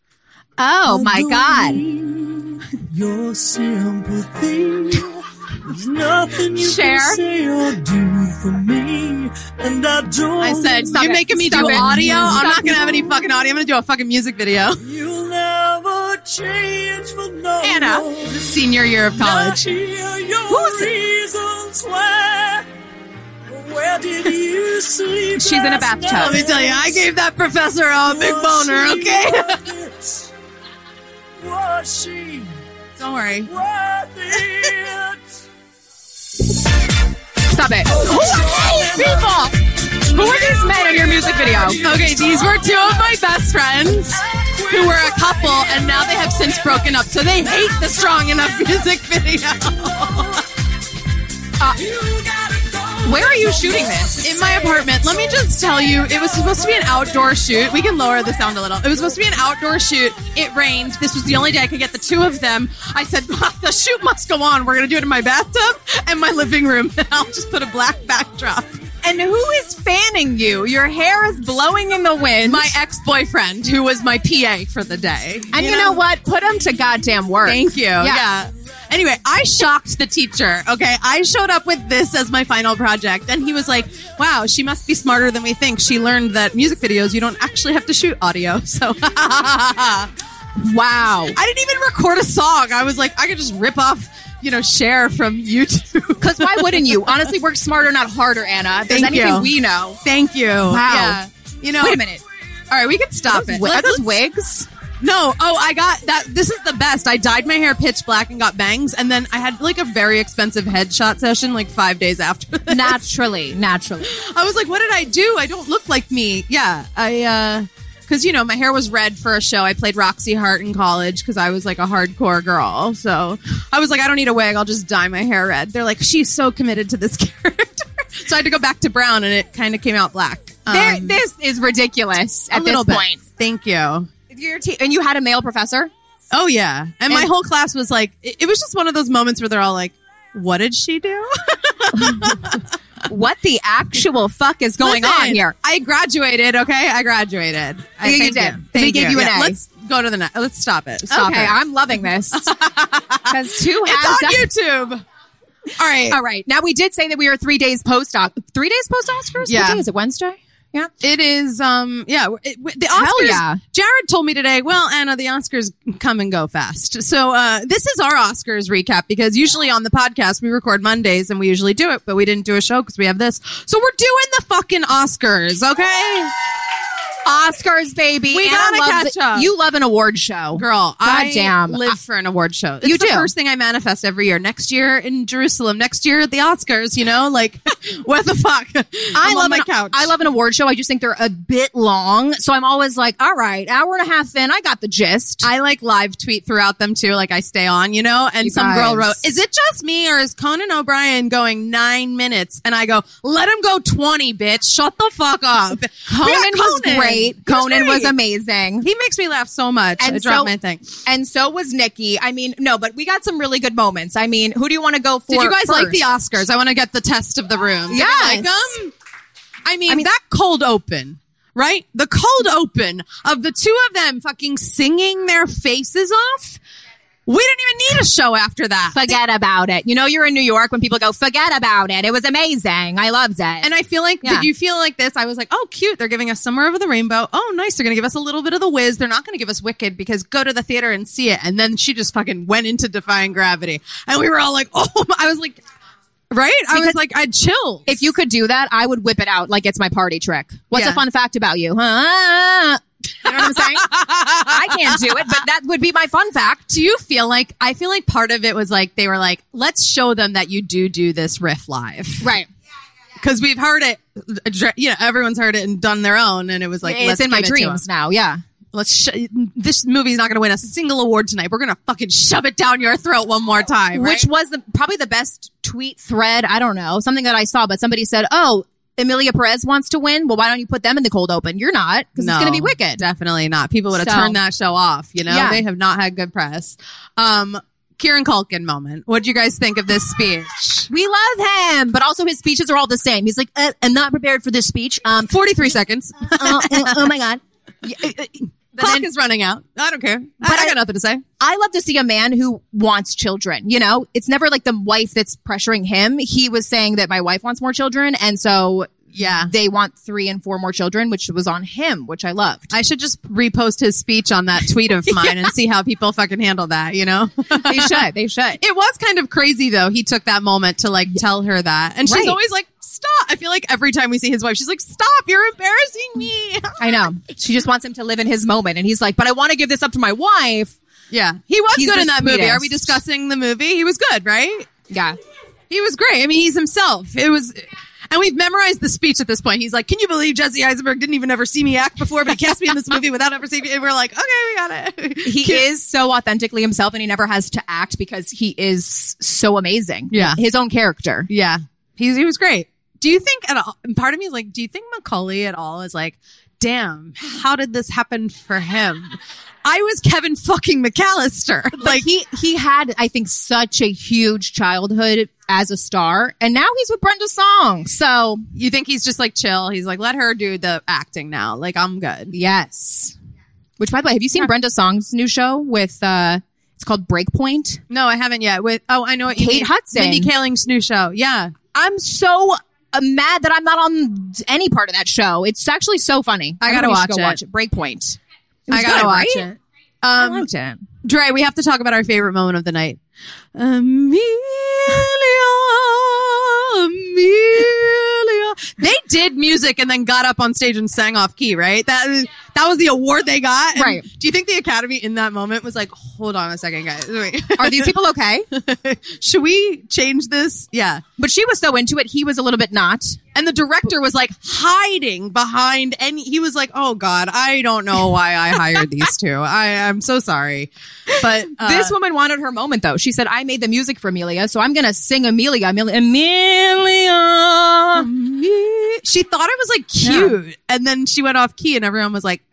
Oh my God. Your sympathy. There's nothing you Share. can say or do for me, and I don't. I said, Stop you're it. making me Stop do it. audio? I'm Stop not going to it. have any fucking audio. I'm going to do a fucking music video. You'll never change for no Anna, one. this is senior year of college. I hear your Who's it? reasons why. Where did you sleep? She's in a last bathtub. night? Let me tell you, I gave that professor a big boner, okay? Was she worth it? Was she Don't worry. worth it? Stop it. Who are these people? Who are these men in your music video? Okay, these were two of my best friends who were a couple, and now they have since broken up, so they hate the Strong Enough music video. Where are you shooting this? In my apartment. Let me just tell you, it was supposed to be an outdoor shoot. We can lower the sound a little. It was supposed to be an outdoor shoot. It rained. This was the only day I could get the two of them. I said, the shoot must go on. We're going to do it in my bathtub and my living room. And I'll just put a black backdrop. And who is fanning you? Your hair is blowing in the wind. My ex-boyfriend, who was my P A for the day. and you know what? Put him to goddamn work. Thank you. Yeah. Anyway, I shocked the teacher. Okay. I showed up with this as my final project, and he was like, wow, she must be smarter than we think. She learned that music videos, you don't actually have to shoot audio. So, wow. I didn't even record a song. I was like, I could just rip off, you know, Cher from YouTube. Because why wouldn't you? Honestly, work smarter, not harder, Anna. If there's Thank anything you. we know. Thank you. Wow. Yeah. You know, Wait a minute. all right, we can stop Are those, it. wi- are Let's- those wigs? No. Oh, I got that. This is the best. I dyed my hair pitch black and got bangs. And then I had like a very expensive headshot session like five days after this. Naturally. Naturally. I was like, what did I do? I don't look like me. Yeah. I, uh, cause you know, my hair was red for a show. I played Roxy Hart in college cause I was like a hardcore girl. So I was like, I don't need a wig. I'll just dye my hair red. They're like, she's so committed to this character. So I had to go back to brown and it kind of came out black. There, Um, this is ridiculous at a this little bit. point. Thank you. Your te- and you had a male professor? Oh, yeah. And, And- my whole class was like, it, it was just one of those moments where they're all like, what did she do? What the actual fuck is going Listen, on here? I graduated, okay? I graduated. I You thank did. you. They Thank gave you an Yeah, A. Let's go to the next. Let's stop it. Stop Okay, it. I'm loving this. Because two It's halves on YouTube. All right. All right. Now we did say that we are three days post three days post Oscars. Yeah. What day is it? Wednesday. Yeah. It is, um, yeah, it, the Oscars. Hell yeah. Jared told me today, well, Anna, the Oscars come and go fast. So, uh, this is our Oscars recap because usually on the podcast, we record Mondays and we usually do it, but we didn't do a show because we have this. So we're doing the fucking Oscars, okay? Oscars, baby. We Anna gotta loves catch it. up. You love an award show. Girl, I damn. live for an award show. It's You the do. first thing I manifest every year. Next year in Jerusalem. Next year at the Oscars, you know? Like, what the fuck? I I'm love on my an, couch. I love an award show. I just think they're a bit long. So I'm always like, all right, hour and a half in, I got the gist. I like live tweet throughout them too. Like I stay on, you know, and You some girl guys. wrote, is it just me or is Conan O'Brien going nine minutes? And I go, let him go twenty, bitch. Shut the fuck up. Conan Yeah, was Conan. great. He was Conan was great. amazing. He makes me laugh so much. And I dropped so- my thing. And so was Nikki. I mean, no, but we got some really good moments. I mean, who do you want to go for? Did you guys like first? the Oscars? I want to get the test of the room. Did you Yes. like them? I mean, I mean- that cold open, right? The cold open of the two of them fucking singing their faces off. We didn't even need a show after that. Forget about it. You know, you're in New York when people go, forget about it. It was amazing. I loved it. And I feel like, Yeah. did you feel like this? I was like, oh, cute. They're giving us Somewhere Over the Rainbow. Oh, nice. They're going to give us a little bit of The Wiz. They're not going to give us Wicked because go to the theater and see it. And then she just fucking went into Defying Gravity. And we were all like, oh, I was like, right? I was Because like, I'd chill. if you could do that, I would whip it out like it's my party trick. What's Yeah. a fun fact about you? Huh? You know what I'm saying? I can't do it, but that would be my fun fact. Do you feel like, I feel like part of it was like, they were like, let's show them that you do do this riff live. Right. Because we've heard it, you know, everyone's heard it and done their own. And it was like, It's let's in my give it to dreams them. now. Yeah. Let's, sh- this movie's not going to win us a single award tonight. We're going to fucking shove it down your throat one more time. Right? Which was the, probably the best tweet thread. I don't know. Something that I saw, but somebody said, oh, Emilia Perez wants to win. Well, why don't you put them in the cold open? You're not, because it's going to be Wicked. Definitely not. People would have So- turned that show off. You know, Yeah. they have not had good press. Um, Kieran Culkin moment. What do you guys think of this speech? We love him, but also his speeches are all the same. He's like, uh, I'm not prepared for this speech. Um, forty-three seconds. uh, uh, oh my God. Yeah, uh, uh, The clock is running out. I don't care. But I, I got nothing to say. I love to see a man who wants children. You know, it's never like the wife that's pressuring him. He was saying that my wife wants more children. And so Yeah. they want three and four more children, which was on him, which I loved. I should just repost his speech on that tweet of mine and see how people fucking handle that, you know? They should. They should. It was kind of crazy though. He took that moment to like tell her that. And she's Right. always like, stop. I feel like every time we see his wife, she's like, stop, you're embarrassing me. I know. She just wants him to live in his moment. And he's like, but I want to give this up to my wife. Yeah. He was He's good the in that movie. Are we sweetest. discussing the movie? He was good, right? Yeah. He was great. I mean, he's himself. It was, and we've memorized the speech at this point. He's like, can you believe Jesse Eisenberg didn't even ever see me act before, but he cast me in this movie without ever seeing me? And we're like, okay, we got it. He is so authentically himself and he never has to act because he is so amazing. Yeah. His own character. Yeah. He's, he was great. Do you think at all, and part of me is like, do you think Macaulay at all is like, damn, how did this happen for him? I was Kevin fucking McAllister. Like Like, he, he had, I think, such a huge childhood as a star, and now he's with Brenda Song. So you think he's just like chill? He's like, let her do the acting now. Like, I'm good. yes. Which, by the way, have you seen Brenda Song's new show with? uh It's called Breakpoint. No, I haven't yet. With oh, I know what you Kate mean. Hudson. Mindy Kaling's new show. Yeah. I'm so uh, mad that I'm not on any part of that show. It's actually so funny. I gotta Everybody should watch go it. watch it. Breakpoint. It was I gotta good, watch right? it. I Um, liked it. Dre, we have to talk about our favorite moment of the night. Amelia, Amelia. They did music and then got up on stage and sang off key, right? That is, that was the award they got. And Right. Do you think the Academy in that moment was like, hold on a second, guys. Wait. Are these people okay? Should we change this? Yeah. But she was so into it. He was a little bit not. And the director was like hiding behind any, he was like, oh God, I don't know why I hired these two. I am so sorry. But uh, This woman wanted her moment, though. She said, I made the music for Amelia, so I'm going to sing Amelia. Amelia. Amelia. She thought it was like cute, yeah. and then she went off key, and everyone was like,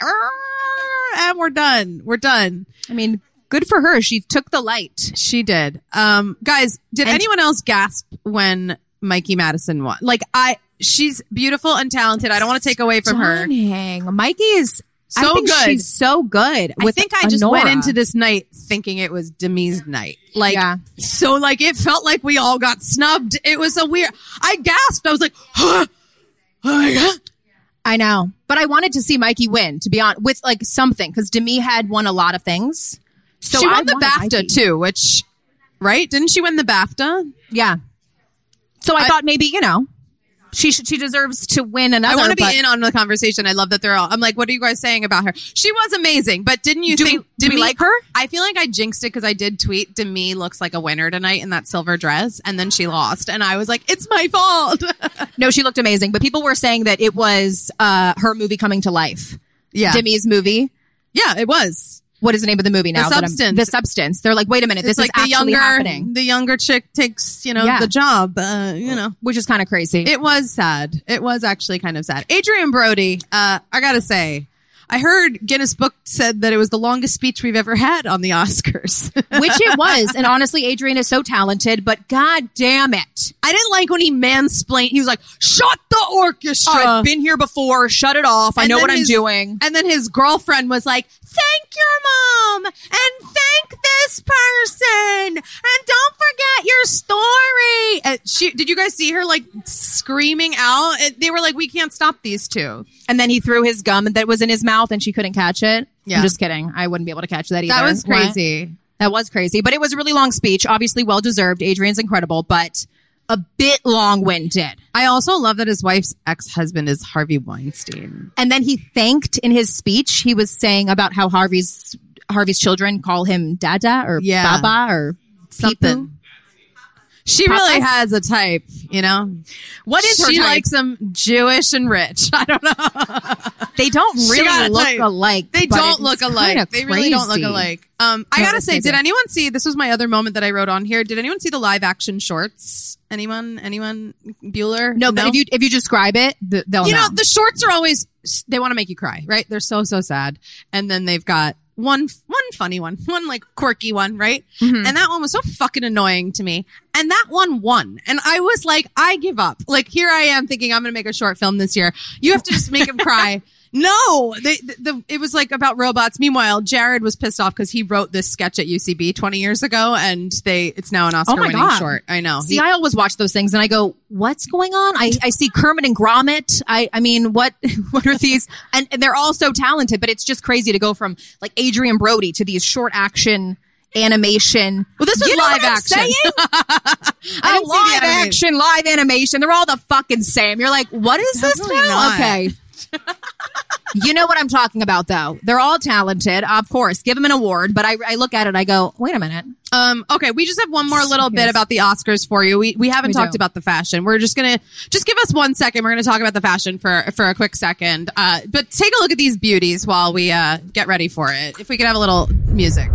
"And we're done. We're done." I mean, good for her. She took the light. She did. Um, guys, did and anyone else gasp when Mikey Madison won? Like, I, she's beautiful and talented. I don't want to take away from Stunning. her. Mikey is so I think good. She's so good. I think I just Honora. went into this night thinking it was Demi's night. Like, yeah. so like it felt like we all got snubbed. It was a weird, I gasped. I was like, huh? Oh my God. I know. But I wanted to see Mikey win, to be honest, with like something, because Demi had won a lot of things. So she won I the BAFTA Mikey. too, which, right? Didn't she win the BAFTA? Yeah. So I, I thought maybe, you know, she should, she deserves to win another. I want to be but- in on the conversation. I love that they're all, I'm like, what are you guys saying about her? She was amazing, but didn't you do think, we, do Demi, we like her? I feel like I jinxed it because I did tweet Demi looks like a winner tonight in that silver dress, and then she lost. And I was like, it's my fault. No, she looked amazing, but people were saying that it was uh, her movie coming to life. Yeah. Demi's movie. Yeah, it was. What is the name of the movie now? The Substance. The Substance. They're like, wait a minute, It's this like is the actually younger, happening. the younger chick takes, you know, Yeah. the job, uh, you know. Which is kind of crazy. It was sad. It was actually kind of sad. Adrian Brody, uh, I gotta say, I heard Guinness Book said that it was the longest speech we've ever had on the Oscars. Which it was. And honestly, Adrian is so talented, but god damn it. I didn't like when he mansplained. He was like, shut the orchestra. I've been here before. Shut it off. I And know then what I'm his- doing. And then his girlfriend was like, thank your mom and thank this person and don't forget your story. And she, did you guys see her like screaming out? And they were like, we can't stop these two. And then he threw his gum that was in his mouth and she couldn't catch it. Yeah. I'm just kidding. I wouldn't be able to catch that either. That was What? crazy. That was crazy. But it was a really long speech. Obviously well deserved. Adrian's incredible, but a bit long-winded. I also love that his wife's ex-husband is Harvey Weinstein. And then he thanked in his speech, he was saying about how Harvey's Harvey's children call him Dada or Yeah. Baba or Something. Pipu. She Papas? really has a type, you know? What is her She type? likes them Jewish and rich. I don't know. They don't She really got a look type. alike. They but don't it's look alike. kinda They really don't look crazy. alike. Um, I No, gotta that's say, crazy. did anyone see, this was my other moment that I wrote on here. Did anyone see the live action shorts? Anyone? Anyone? Bueller? No, but if you if you describe it, th- they'll you know, know. the shorts are always, they want to make you cry, right? They're so, so sad. And then they've got one, one funny one, one like quirky one, right? Mhm. And that one was so fucking annoying to me. And that one won. And I was like, I give up. Like, here I am thinking I'm going to make a short film this year. You have to just make him cry. No, they, the, the, it was like about robots. Meanwhile, Jared was pissed off because he wrote this sketch at U C B twenty years ago, and they it's now an Oscar winning God. short. I know. See, He- I always watch those things and I go, what's going on? I, I see Kermit and Gromit. I, I mean, what, what are these? And, and they're all so talented, but it's just crazy to go from like Adrian Brody to these short action animation. Well, this was You know live what I'm action. saying? I A didn't see the live animation. action, live animation. They're all the fucking same. You're like, what is They're this really now? not. Okay. You know what I'm talking about, though. They're all talented, of course. Give them an award, but I, I look at it, I go, wait a minute. Um, okay, we just have one more little bit Yes. about the Oscars for you. We we haven't We talked do. about the fashion. We're just gonna just give us one second. We're gonna talk about the fashion for for a quick second. Uh, but take a look at these beauties while we uh get ready for it. If we could have a little music.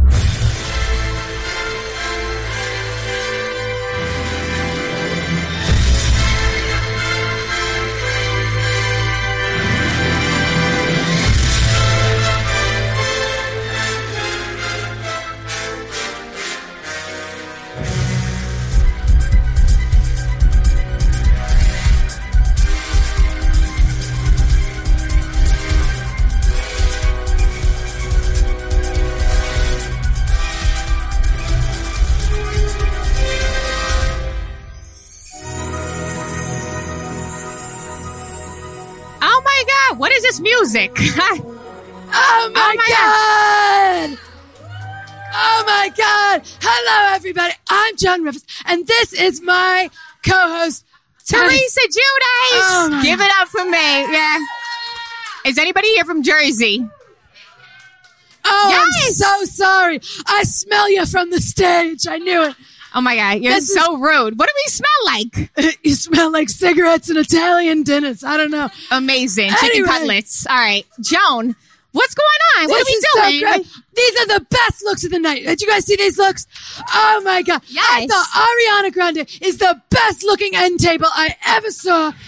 Oh my God, what is this music? Oh my, God! Oh my God! Hello, everybody. I'm John Rivers, and this is my co-host, Teresa Judice! Oh my Give it up for me. Yeah. Is anybody here from Jersey? Oh, Yes! I'm so sorry. I smell you from the stage. I knew it. Oh my God, you're This so rude. What do we smell like? You smell like cigarettes and Italian dinners. I don't know. Amazing. Chicken Anyway. cutlets. All right. Joan, what's going on? What This are we is so doing? great. These are the best looks of the night. Did you guys see these looks? Oh my God. I Yes. thought Ariana Grande is the best looking end table I ever saw.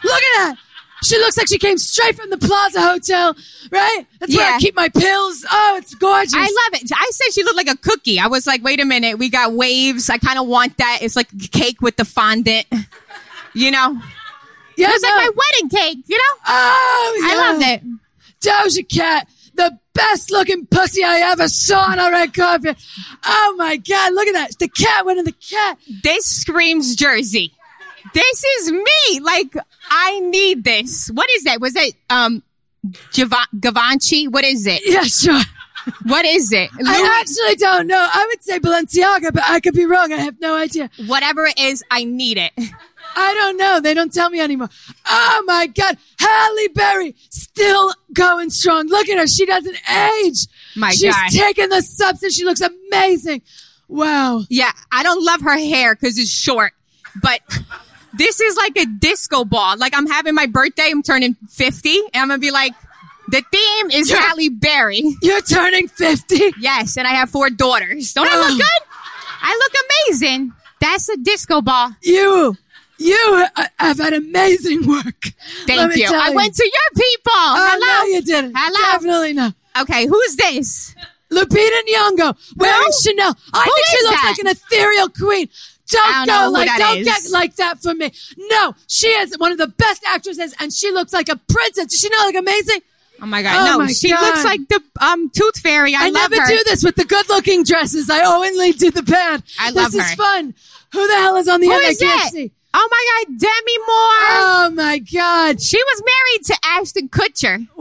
Look at that. She looks like she came straight from the Plaza Hotel, right? That's where I Yeah. keep my pills. Oh, it's gorgeous. I love it. I said she looked like a cookie. I was like, wait a minute. We got waves. I kind of want that. It's like cake with the fondant. You know? Yeah, it was no. like my wedding cake, you know? Oh, yeah. I loved it. Doja Cat, the best looking pussy I ever saw on a red carpet. Oh my God, look at that. The cat went in the cat. This screams Jersey. This is me. Like, I need this. What is that? Was it um Giva- Givenchy? What is it? Yeah, sure. What is it? I Louis- actually don't know. I would say Balenciaga, but I could be wrong. I have no idea. Whatever it is, I need it. I don't know. They don't tell me anymore. Oh my God. Halle Berry still going strong. Look at her. She doesn't age. My She's God. taking the substance. She looks amazing. Wow. Yeah, I don't love her hair because it's short, but this is like a disco ball. Like, I'm having my birthday. I'm turning fifty. And I'm going to be like, the theme is You're- Halle Berry. You're turning fifty? Yes, and I have four daughters. Don't I Oh. look good? I look amazing. That's a disco ball. You, you uh, have had amazing work. Let Thank me you. tell I went to your people. Oh, Hello. no, you didn't. Hello. Definitely not. Okay, who's this? Lupita Nyong'o wearing Who? Chanel. I Who think she is looks that? like an ethereal queen. Don't I don't go know who like, that don't is. get like that for me. No, she is one of the best actresses, and she looks like a princess. Does she not look amazing? Oh my God. Oh no, my she God. looks like the um Tooth Fairy. I, I, love never her. do this with the good-looking dresses. I only do the bad. I love This her. is fun. Who the hell is on the Who end? is I can't that? see. Oh my God, Demi Moore. Oh my God. She was married to Ashton Kutcher. And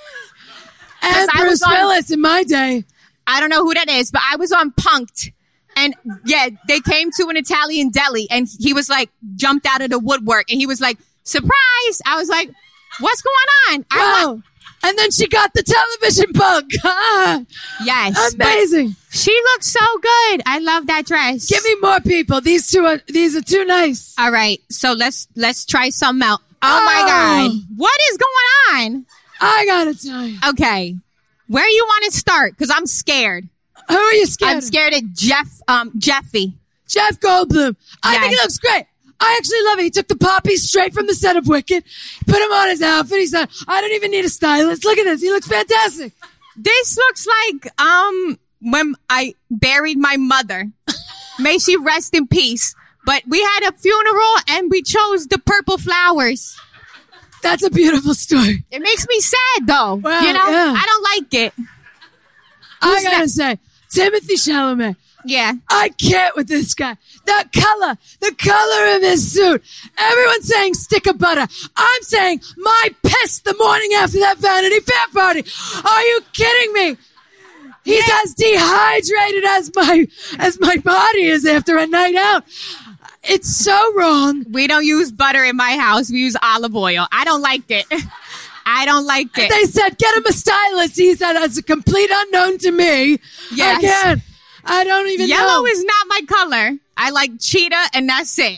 I Bruce was on- Willis in my day. I don't know who that is, but I was on Punked. And yeah, they came to an Italian deli and he was like, jumped out of the woodwork and he was like, surprise. I was like, what's going on? I Wow. want- And then she got the television bug. Ah, yes. but amazing. She looks so good. I love that dress. Give me more people. These two are, these are too nice. All right. So let's, let's try something out. Oh, Oh. my God. What is going on? I gotta tell you. Okay. Where you want to start? Because I'm scared. Who are you scared I'm of? scared of Jeff, um, Jeffy. Jeff Goldblum. I Yes. think he looks great. I actually love it. He took the poppies straight from the set of Wicked, put him on his outfit. He said, I don't even need a stylist. Look at this. He looks fantastic. This looks like um when I buried my mother. May she rest in peace. But we had a funeral and we chose the purple flowers. That's a beautiful story. It makes me sad though. Wow, you know, yeah. I don't like it. I Who's gotta that? say, Timothy Chalamet. Yeah. I can't with this guy. That color, the color of his suit. Everyone's saying stick of butter. I'm saying my piss the morning after that Vanity Fair party. Are you kidding me? He's as dehydrated as my, as my body is after a night out. It's so wrong. We don't use butter in my house. We use olive oil. I don't like it. I don't like it. They said, get him a stylist. He said, as a complete unknown to me. Yes. Again, I don't even Yellow know. is not my color. I like cheetah and that's it.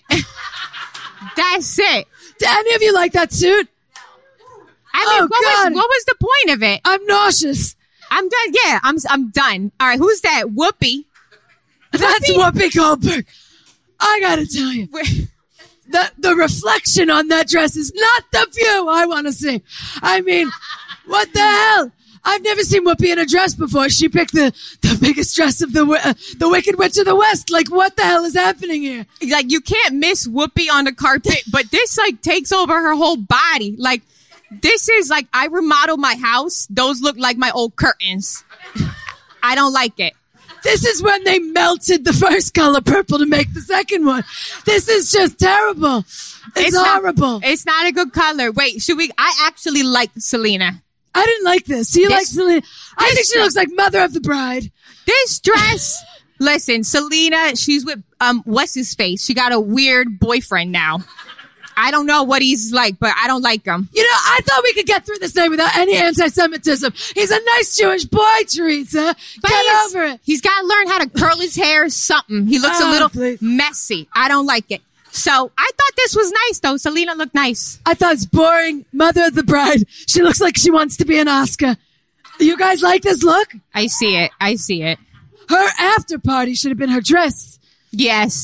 That's it. Do any of you like that suit? I mean, Oh, what, God. was, what was the point of it? I'm nauseous. I'm done. Yeah, I'm I'm done. All right, who's that? Whoopi. That's Whoopi Goldberg. I gotta tell you. The, the reflection on that dress is not the view I want to see. I mean, what the hell? I've never seen Whoopi in a dress before. She picked the, the biggest dress of the uh, the Wicked Witch of the West. Like, what the hell is happening here? Like, you can't miss Whoopi on the carpet, but this like takes over her whole body. Like, this is like I remodeled my house. Those look like my old curtains. I don't like it. This is when they melted the first color purple to make the second one. This is just terrible. It's, not- horrible. it's not a good color. Wait, should we? I actually like Selena. I didn't like this. Do you This- like Selena? I this think she dress- looks like Mother of the Bride. This dress. Listen, Selena. She's with um. What's his face? She got a weird boyfriend now. I don't know what he's like, but I don't like him. You know, I thought we could get through this night without any anti-Semitism. He's a nice Jewish boy, Teresa. But Get he's- over it. He's got to learn how to curl his hair or something. He looks a Oh, little please. messy. I don't like it. So I thought this was nice, though. Selena looked nice. I thought it's boring. Mother of the Bride. She looks like she wants to be an Oscar. You guys like this look? I see it. I see it. Her after party should have been her dress. Yes.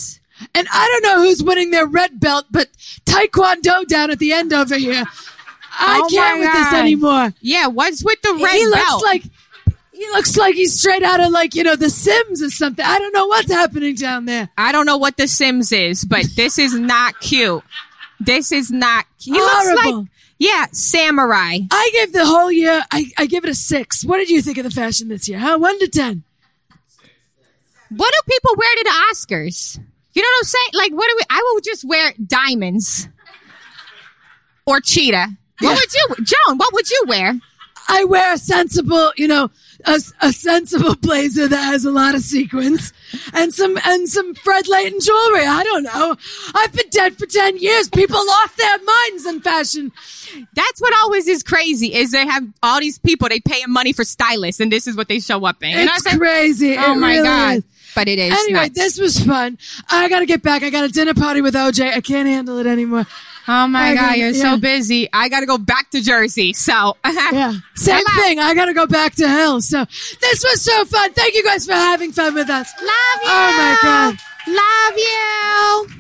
And I don't know who's winning their red belt, but Taekwondo down at the end over here. I Oh can't my with this God. anymore. Yeah, what's with the red he belt? looks like he looks like he's straight out of like, you know, The Sims or something. I don't know what's happening down there. I don't know what The Sims is, but this is not cute. This is not cute. He looks Horrible. like, yeah, samurai. I gave the whole year, I, I give it a six. What did you think of the fashion this year? Huh? One to ten. What do people wear to the Oscars? You know what I'm saying? Like, what do we, I would just wear diamonds. Or cheetah. What Yeah. would you, Joan, what would you wear? I wear a sensible, you know, a, a sensible blazer that has a lot of sequins and some and some Fred Leighton jewelry. I don't know. I've been dead for ten years. People lost their minds in fashion. That's what always is crazy, is they have all these people, they pay them money for stylists, and this is what they show up in. You know what It's I'm saying? crazy. Oh It my really God. is. But it is Anyway, nuts. this was fun. I gotta get back. I got a dinner party with O J. I can't handle it anymore. Oh my I God, gotta- you're yeah. so busy. I gotta go back to Jersey, so. Yeah. Same Bye-bye. thing. I gotta go back to hell. So this was so fun. Thank you guys for having fun with us. Love you. Oh my God. Love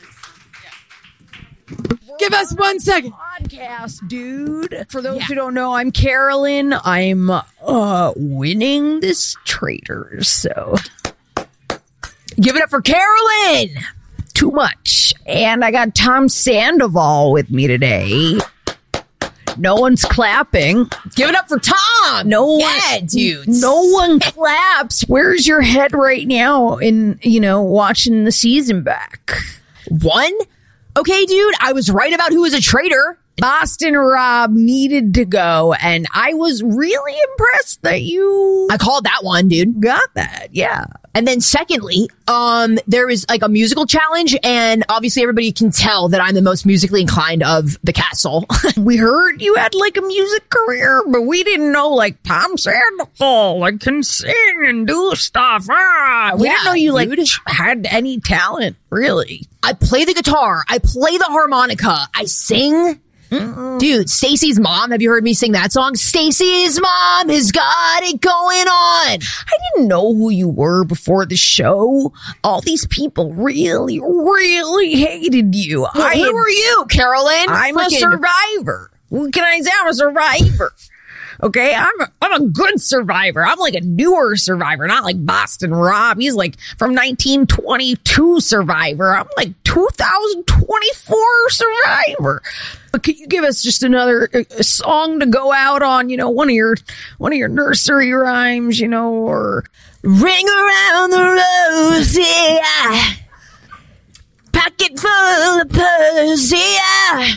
you. Give us one second. Podcast, dude. For those who don't know, I'm Carolyn. I'm uh winning this Traitors, so give it up for Carolyn. Too much. And I got Tom Sandoval with me today. No one's clapping. Give it up for Tom. No Yeah, one, dudes. No one claps. Where's your head right now in, you know, watching the season back? One? Okay, dude, I was right about who was a traitor. Boston Rob needed to go, and I was really impressed that you I called that one, dude. got that. Yeah. And then secondly, um, there was like a musical challenge, and obviously everybody can tell that I'm the most musically inclined of the castle. We heard you had like a music career, but we didn't know like Tom Sandoval like can sing and do stuff. Ah, we Yeah, didn't know you like dude. had any talent, really. I play the guitar, I play the harmonica, I sing. Dude, Stacy's Mom, have you heard me sing that song? Stacy's Mom has got it going on. I didn't know who you were before the show. All these people really, really hated you. Well, I who had- are you, Carolyn? I'm a Frickin- survivor. What can I say? I'm a survivor. Okay, I'm a, I'm a good survivor. I'm like a newer survivor, not like Boston Rob. He's like from nineteen twenty-two survivor. I'm like two thousand twenty-four survivor. But could you give us just another uh, a song to go out on? You know, one of your one of your nursery rhymes. You know, or Ring around the rosy, yeah. Pocket full of pussy, yeah.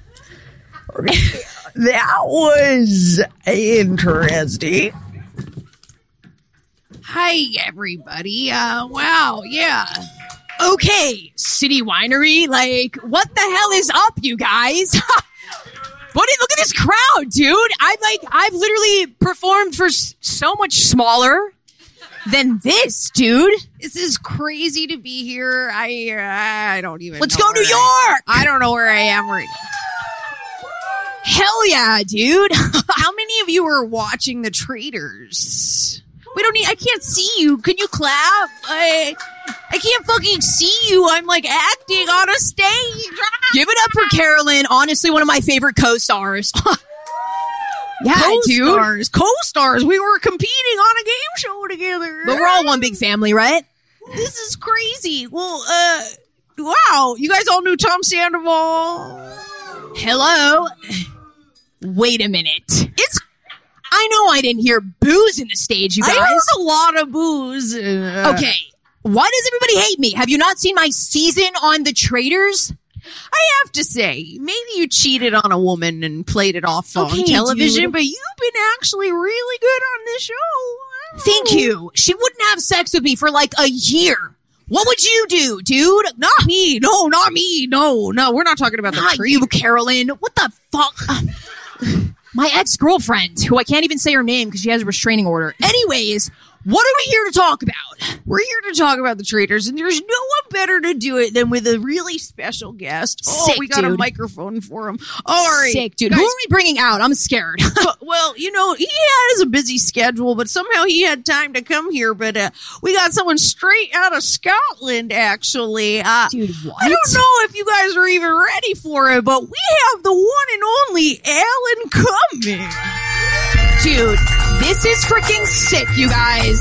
that was interesting. Hi, everybody. Uh, wow, yeah. Okay, City Winery, like, what the hell is up, you guys? What? Look at this crowd, dude. I've like, I've literally performed for s- so much smaller than this, dude. This is crazy to be here. I, I don't even. Let's know go New where I- York. I don't know where I am right now. Hell yeah, dude. How many of you are watching The Traitors? We don't need, I can't see you. Can you clap? I, I can't fucking see you. I'm like acting on a stage. Give it up for Carolyn. Honestly, one of my favorite co-stars. Yeah, Co-stars, dude. co-stars. We were competing on a game show together. But we're all one big family, right? This is crazy. Well, uh, wow. You guys all knew Tom Sandoval. Hello? Wait a minute. It's, I know I didn't hear booze in the stage, you guys. I heard a lot of booze. Uh, Okay. Why does everybody hate me? Have you not seen my season on The Traitors? I have to say, maybe you cheated on a woman and played it off on Okay, television, dude. but you've been actually really good on this show. Thank you. She wouldn't have sex with me for like a year. What would you do, dude? Not me. No, not me. No, no, we're not talking about the Not tree. you, Carolyn. What the fuck? My ex-girlfriend, who I can't even say her name because she has a restraining order. Anyways, What are we here to talk about? We're here to talk about the traitors, and there's no one better to do it than with a really special guest. Oh, Sick, we got a dude. microphone for him. All right. Sick, dude. Guys, Who are we bringing out? I'm scared. well, you know, he has a busy schedule, but somehow he had time to come here. But uh, we got someone straight out of Scotland, actually. Uh, Dude, what? I don't know if you guys are even ready for it, but we have the one and only Alan Cumming. Dude, this is freaking sick, you guys.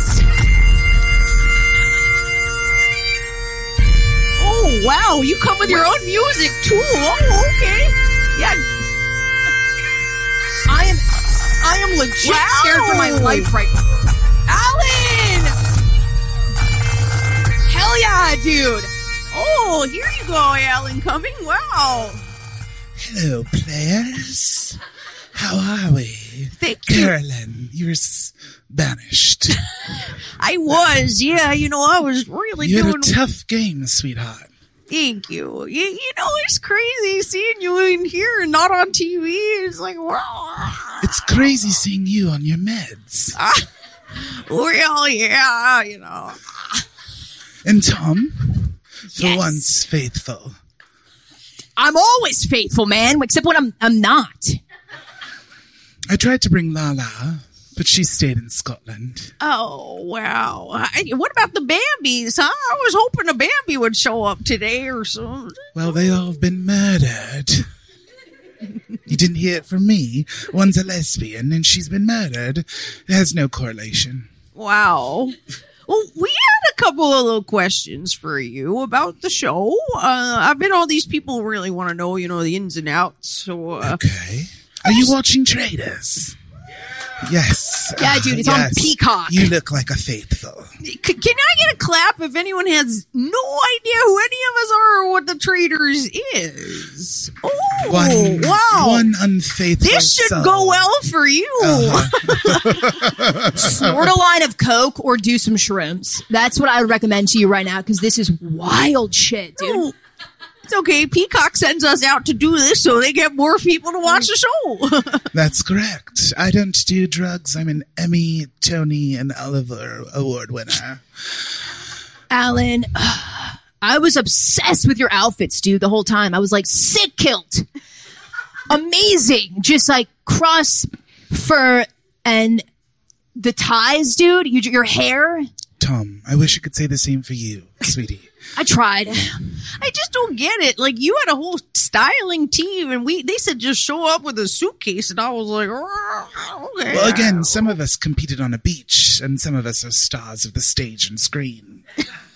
Oh, wow. You come with your own music, too. Oh, okay. Yeah. I am, I am legit Wow. scared for my life right now. Alan! Hell yeah, dude. Oh, here you go, Alan Cumming. Wow. Hello, players. How are we? Thank you. Carolyn, you were s- banished. I was, yeah. You know, I was really You doing... had a tough game, sweetheart. Thank you. you. You know, it's crazy seeing you in here and not on T V. It's like, wow. It's crazy seeing you on your meds. Ah, well, yeah, you know. And Tom, for Yes. once faithful. I'm always faithful, man, except when I'm I'm not. I tried to bring Lala, but she stayed in Scotland. Oh, wow. I, what about the Bambis, huh? I was hoping the Bambi would show up today or something. Well, they all have been murdered. You didn't hear it from me. One's a lesbian and she's been murdered. It has no correlation. Wow. Well, we had a couple of little questions for you about the show. Uh, I bet all these people really want to know, you know, the ins and outs. So, uh, Okay. Are you watching Traitors? Yes. Yeah, dude, it's uh, on yes. Peacock. You look like a faithful. c- can I get a clap if anyone has no idea who any of us are or what the Traitors is? Oh, One, wow. one unfaithful This should soul. go well for you. Uh-huh. Snort a line of coke or do some shrooms. That's what I would recommend to you right now because this is wild shit, dude. Oh, it's okay. Peacock sends us out to do this so they get more people to watch the show. That's correct. I don't do drugs. I'm an Emmy, Tony, and Oliver Award winner. Alan, I was obsessed with your outfits, dude, the whole time. I was like, sick kilt. Amazing. Just like cross fur and the ties, dude. You, your hair. Tom, I wish I could say the same for you, sweetie. I tried. I just don't get it. Like, you had a whole styling team, and we they said just show up with a suitcase, and I was like, "Oh, okay. Well, again, some of us competed on a beach, and some of us are stars of the stage and screen.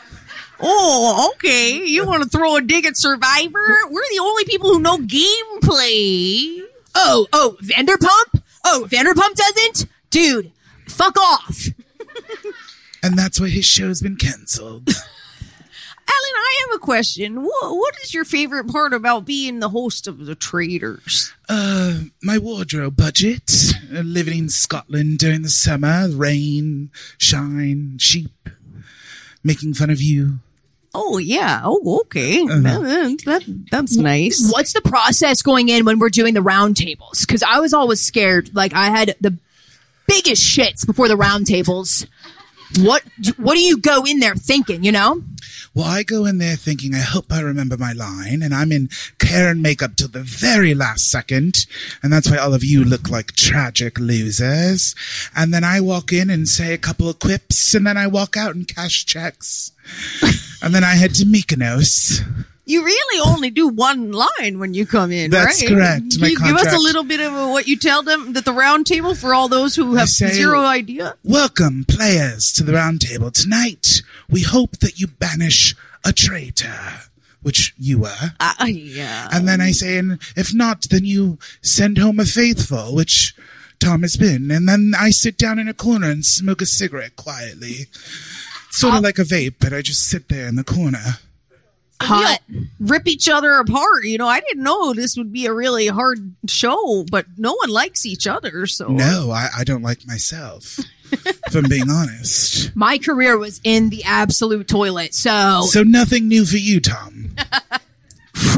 Oh, okay. You want to throw a dig at Survivor? We're the only people who know gameplay. Oh, oh, Vanderpump? Oh, Vanderpump doesn't? Dude, fuck off. And that's why his show's been cancelled. Alan, I have a question. What, what is your favorite part about being the host of the Traitors? Uh, my wardrobe budget. Uh, living in Scotland during the summer. Rain, shine, sheep. Making fun of you. Oh, yeah. Oh, okay. Uh-huh. That, that, that's nice. What's the process going in when we're doing the round tables? Because I was always scared. Like, I had the biggest shits before the round tables. What, what do you go in there thinking, you know? Well, I go in there thinking, I hope I remember my line, and I'm in care and makeup till the very last second, and that's why all of you look like tragic losers. And then I walk in and say a couple of quips, and then I walk out and cash checks. And then I head to Mykonos. You really only do one line when you come in, That's right? correct. Can My you give us a contract- little bit of a, what you tell them at the round table for all those who I have say, zero idea? Welcome, players, to the round table. Tonight, we hope that you banish a traitor, which you were. Uh, yeah. And then I say, and if not, then you send home a faithful, which Tom has been. And then I sit down in a corner and smoke a cigarette quietly. Sort of like a vape, but I just sit there in the corner. Hot. Rip each other apart. You know, I didn't know this would be a really hard show, but no one likes each other. So No, I, I don't like myself, if I'm being honest. My career was in the absolute toilet, so... So nothing new for you, Tom.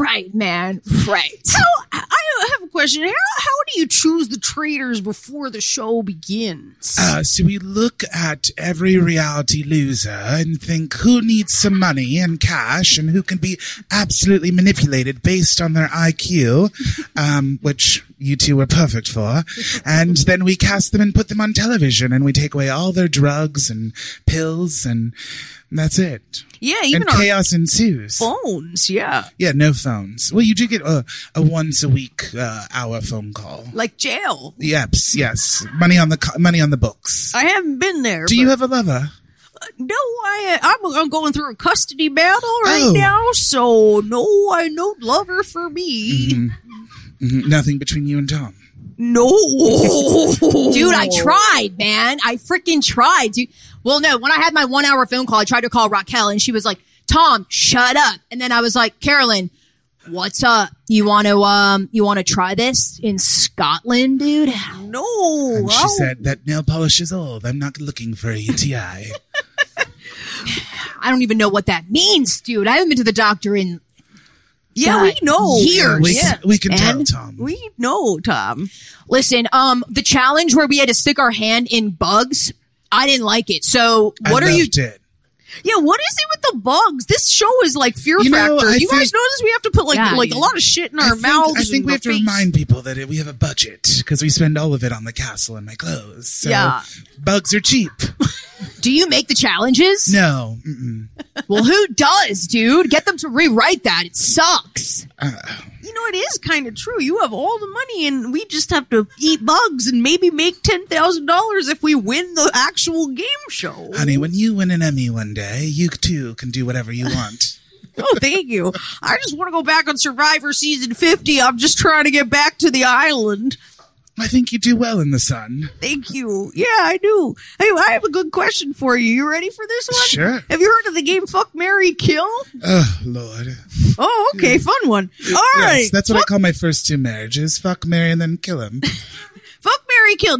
Right, man. Right. How, I have a question. How, how do you choose the traders before the show begins? Uh, so we look at every reality loser and think who needs some money and cash and who can be absolutely manipulated based on their I Q, um, which you two were perfect for. And then we cast them and put them on television and we take away all their drugs and pills and that's it. Yeah, even and our chaos ensues. phones, yeah. Yeah, no phones. Well, you do get a, a once a week uh, hour phone call. Like jail. Yes, yes. Money on the co- money on the books. I haven't been there. Do but- you have a lover? No, I, I'm, I'm going through a custody battle right Oh. now, so no, I no lover for me. Mm-hmm. Mm-hmm. Nothing between you and Tom. No. Dude, I tried, man. I freaking tried. Dude. Well, no, when I had my one hour phone call, I tried to call Raquel and she was like, Tom, shut up. And then I was like, Carolyn, what's up? You want to, um, you want to try this in Scotland, dude? No. And she said that nail polish is old. I'm not looking for a U T I. I don't even know what that means, dude. I haven't been to the doctor in Yeah, God, we know. years. Yeah, we, Yeah. can, we can tell, And- Tom. We know, Tom. Listen, um, the challenge where we had to stick our hand in bugs, I didn't like it. So what I are you? loved it. Yeah, what is it with the bugs? This show is like Fear You know, Factor. I you guys think- notice we have to put like Yeah, like dude. a lot of shit in I our think, mouths. I think and we our have to face. remind people that it, we have a budget because we spend all of it on the castle and my clothes. So Yeah. bugs are cheap. Do you make the challenges? No. Mm-mm. Well, who does, dude? Get them to rewrite that. It sucks. Uh, You know, it is kind of true. You have all the money, and we just have to eat bugs and maybe make ten thousand dollars if we win the actual game show. honey, when you win an Emmy one day, you too can do whatever you want. Oh, thank you. I just want to go back on Survivor season fifty. I'm just trying to get back to the island. I think you do well in the sun. Thank you. Yeah, I do. Hey, I have a good question for you. You ready for this one? Sure. Have you heard of the game Fuck, Marry, Kill? Oh, Lord. Oh, okay. Fun one. All right. Yes, that's what I call my first two marriages. Fuck, marry, and then kill him. Fuck, Marry, Kill.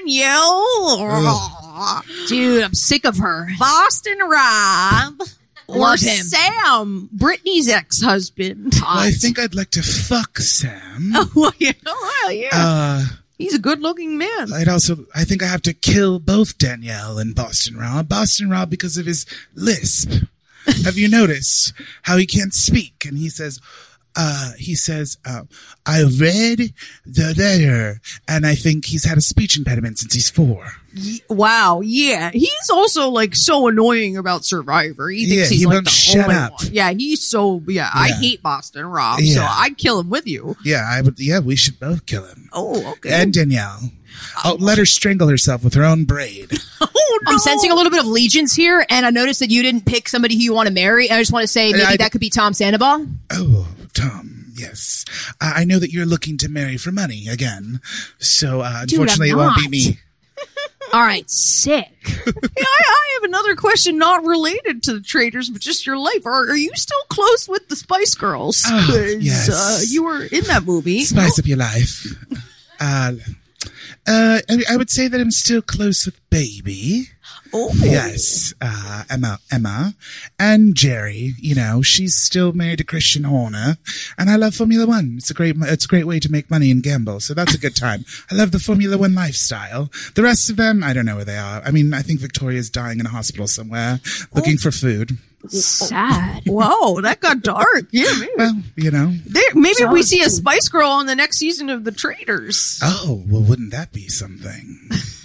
Danielle. Dude, I'm sick of her. Boston Rob. Or Love him. Sam, Brittany's ex-husband. Well, I think I'd like to fuck Sam. Oh, well, yeah. Well, yeah. Uh, He's a good-looking man. I'd also, I think I have to kill both Danielle and Boston Rob. Boston Rob because of his lisp. Have you noticed how he can't speak? And he says, uh, he says, uh, I read the letter. And I think he's had a speech impediment since he's four. Ye- Wow, yeah. He's also like so annoying about Survivor. He thinks Yeah, he's he like won't the shut only up. one. Yeah, he's so yeah, I Yeah. hate Boston Rob, so Yeah. I'd kill him with you. Yeah, I would, yeah, we should both kill him. Oh, okay. And Danielle. I'll let her strangle herself with her own braid. Oh, no. I'm sensing a little bit of allegiance here, and I noticed that you didn't pick somebody who you want to marry. And I just want to say maybe I- that could be Tom Sandoval. Oh, Tom, yes. Uh, I know that you're looking to marry for money again. So, uh, Dude, unfortunately, I'm it won't be not. me. All right, sick. Yeah, I, I have another question not related to the traders, but just your life. Are, are you still close with the Spice Girls? Oh, 'Cause, yes. uh, you were in that movie. Spice up your life. Uh, uh, I, I would say that I'm still close with Baby. Oh. Yes, uh, Emma, Emma, and Jerry. You know, she's still married to Christian Horner, and I love Formula One. It's a great, it's a great way to make money and gamble. So that's a good time. I love the Formula One lifestyle. The rest of them, I don't know where they are. I mean, I think Victoria's dying in a hospital somewhere, looking for food. Sad. Whoa, that got dark. Yeah, maybe. Well, you know. There, maybe we see a Spice Girl on the next season of The Traders. Oh, well, wouldn't that be something?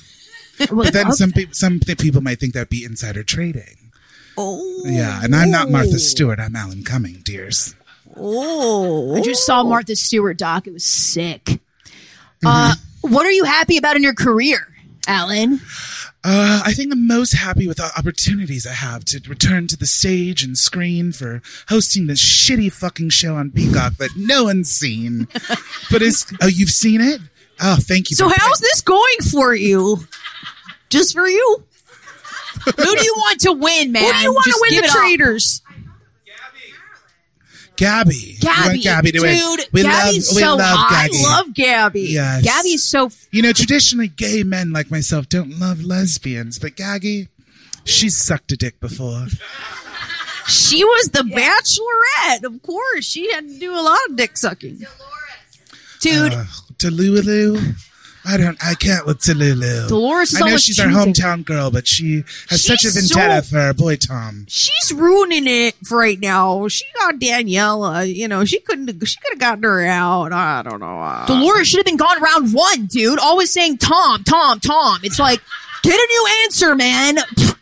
But then some people, some th- people might think that'd be insider trading. Oh, Yeah, and I'm not Martha Stewart. I'm Alan Cumming, dears. Oh, I just saw Martha Stewart doc. It was sick. Uh, what are you happy about in your career, Alan? Uh, I think I'm most happy with the opportunities I have to return to the stage and screen for hosting this shitty fucking show on Peacock that no one's seen. But it's, oh, you've seen it? Oh, thank you. So for- how's this going for you? Just for you? Who do you want to win, man? Who do you want Just to win give the it up. Traders? Gabby. We Gabby, want Gabby to win. dude, We Gabby's love, we so love hot. Gabby. I love Gabby. Yes. Gabby's so. You know, traditionally gay men like myself don't love lesbians, but Gaggy, she's sucked a dick before. She was the bachelorette. Of course, she had to do a lot of dick sucking. Dude. Uh, Delulu? I don't, I can't with Delulu. Dolores is I know always she's our choosing. hometown girl, but she has such a She's vendetta so- for our boy Tom. She's ruining it for right now. She got Daniela. You know, she couldn't. She could have gotten her out. I don't know. Uh, Dolores should have been gone round one, dude. Always saying Tom, Tom, Tom. It's like, get a new answer, man.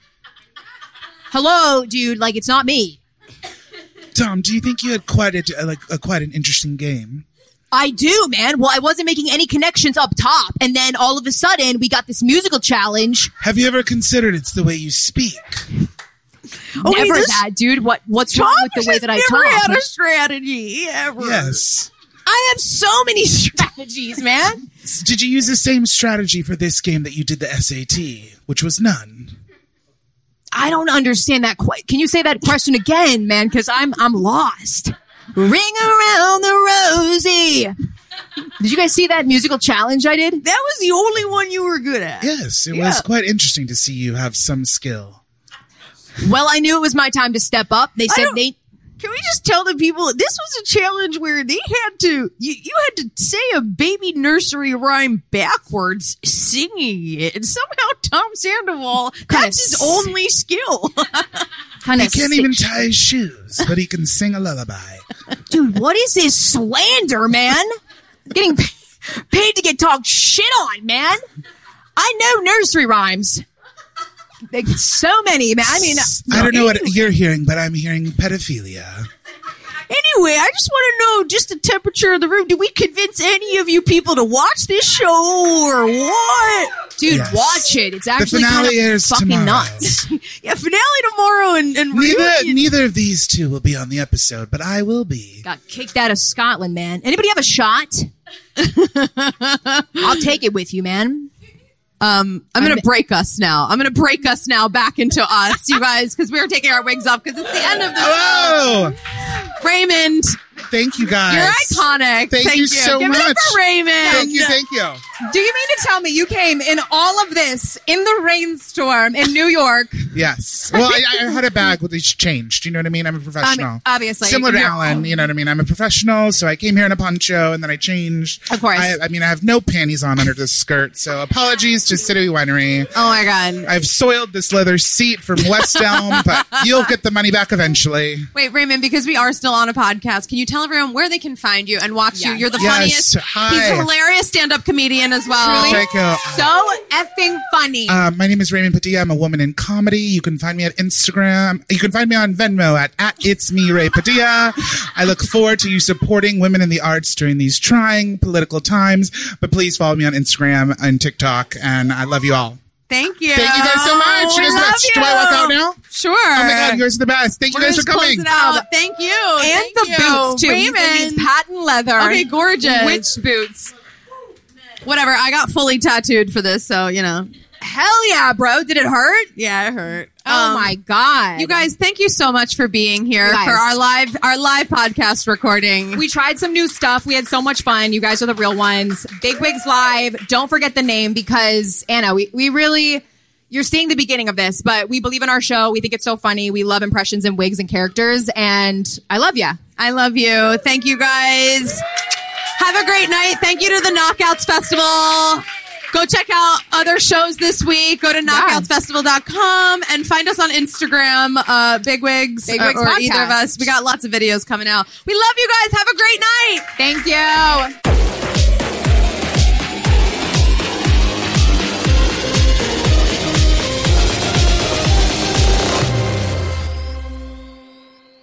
Hello, dude. Like, it's not me. Tom, do you think you had quite a, like, a, quite an interesting game? I do, man. Well, I wasn't making any connections up top. And then all of a sudden, we got this musical challenge. Have you ever considered it's the way you speak? Okay, Never this- that, dude. What What's wrong with the way has that I never talk? had a strategy ever. Yes. I have so many strategies, man. Did you use the same strategy for this game that you did the S A T, which was none? I don't understand that quite. Can you say that question again, man? Because I'm I'm lost. Ring around the rosy. Did you guys see that musical challenge I did? That was the only one you were good at. Yes, it Yeah. was quite interesting to see you have some skill. Well, I knew it was my time to step up. They I said don't- they. Can we just tell the people this was a challenge where they had to you, you had to say a baby nursery rhyme backwards, singing it, and somehow Tom Sandoval that's his only skill. Kind He of can't even tie his shoes, but he can sing a lullaby. Dude, what is this slander, man? Getting pa- paid to get talked shit on, man. I know nursery rhymes. Like, so many, man. I mean, I don't know what you're hearing, but I'm hearing pedophilia. Anyway, I just want to know just the temperature of the room. Did we convince any of you people to watch this show or what? dude, Yes. watch it. It's The actually finale kind of airs fucking tomorrow. nuts. Yeah, finale tomorrow and, and Neither, reunion. neither of these two will be on the episode, but I will be. Got kicked out of Scotland, man. Anybody have a shot? I'll take it with you, man. Um, I'm going to break us now. I'm going to break us now back into us, you guys, because we are taking our wigs off because it's the end of the Hello! show. Raymond, Thank you, guys. you're iconic. Thank you so Give much. it up for Raymond. Thank you, thank you. Do you mean to tell me you came in all of this in the rainstorm in New York? Yes. Well, I, I had a bag with each change. Do you know what I mean? I'm a professional. Um, obviously. Similar to You're- Alan, you know what I mean? I'm a professional, so I came here in a poncho and then I changed. Of course. I, I mean, I have no panties on under this skirt, so apologies to City Winery. Oh my God. I've soiled this leather seat from West Elm, but you'll get the money back eventually. Wait, Raymond, because we are still on a podcast, can you tell everyone where they can find you and watch you? You're the Yes. funniest. Hi. He's a hilarious stand-up comedian as well. Thank you. So effing funny. Uh, my name is Raymond Padilla. I'm a woman in comedy. You can find me at Instagram. You can find me on Venmo at, at It's Me Ray Padilla. I look forward to you supporting women in the arts during these trying political times. But please follow me on Instagram and TikTok. And I love you all. Thank you. Thank you guys so much. We You guys love nuts. Do I walk out now? Sure. Oh my God, you guys are the best. Thank We're you guys gonna for close coming. it out. Thank you. and Thank the you. boots, too. He's in Raymond. these patent leather. Okay, gorgeous. Witch boots. Whatever. I got fully tattooed for this, so, you know. Hell yeah, bro. Did it hurt? Yeah, it hurt. Oh Um, my God. You guys, thank you so much for being here You guys. for our live our live podcast recording. We tried some new stuff. We had so much fun. You guys are the real ones. Big Wigs Live. Don't forget the name because, Anna, we, we really, you're seeing the beginning of this, but we believe in our show. We think it's so funny. We love impressions and wigs and characters. And I love ya. I love you. Thank you guys. Have a great night. Thank you to the Knockouts Festival. Go check out other shows this week. Go to knockouts festival dot com and find us on Instagram, uh, Bigwigs, Big uh, Wigs or either of Podcast. us. We got lots of videos coming out. We love you guys. Have a great night. Thank you.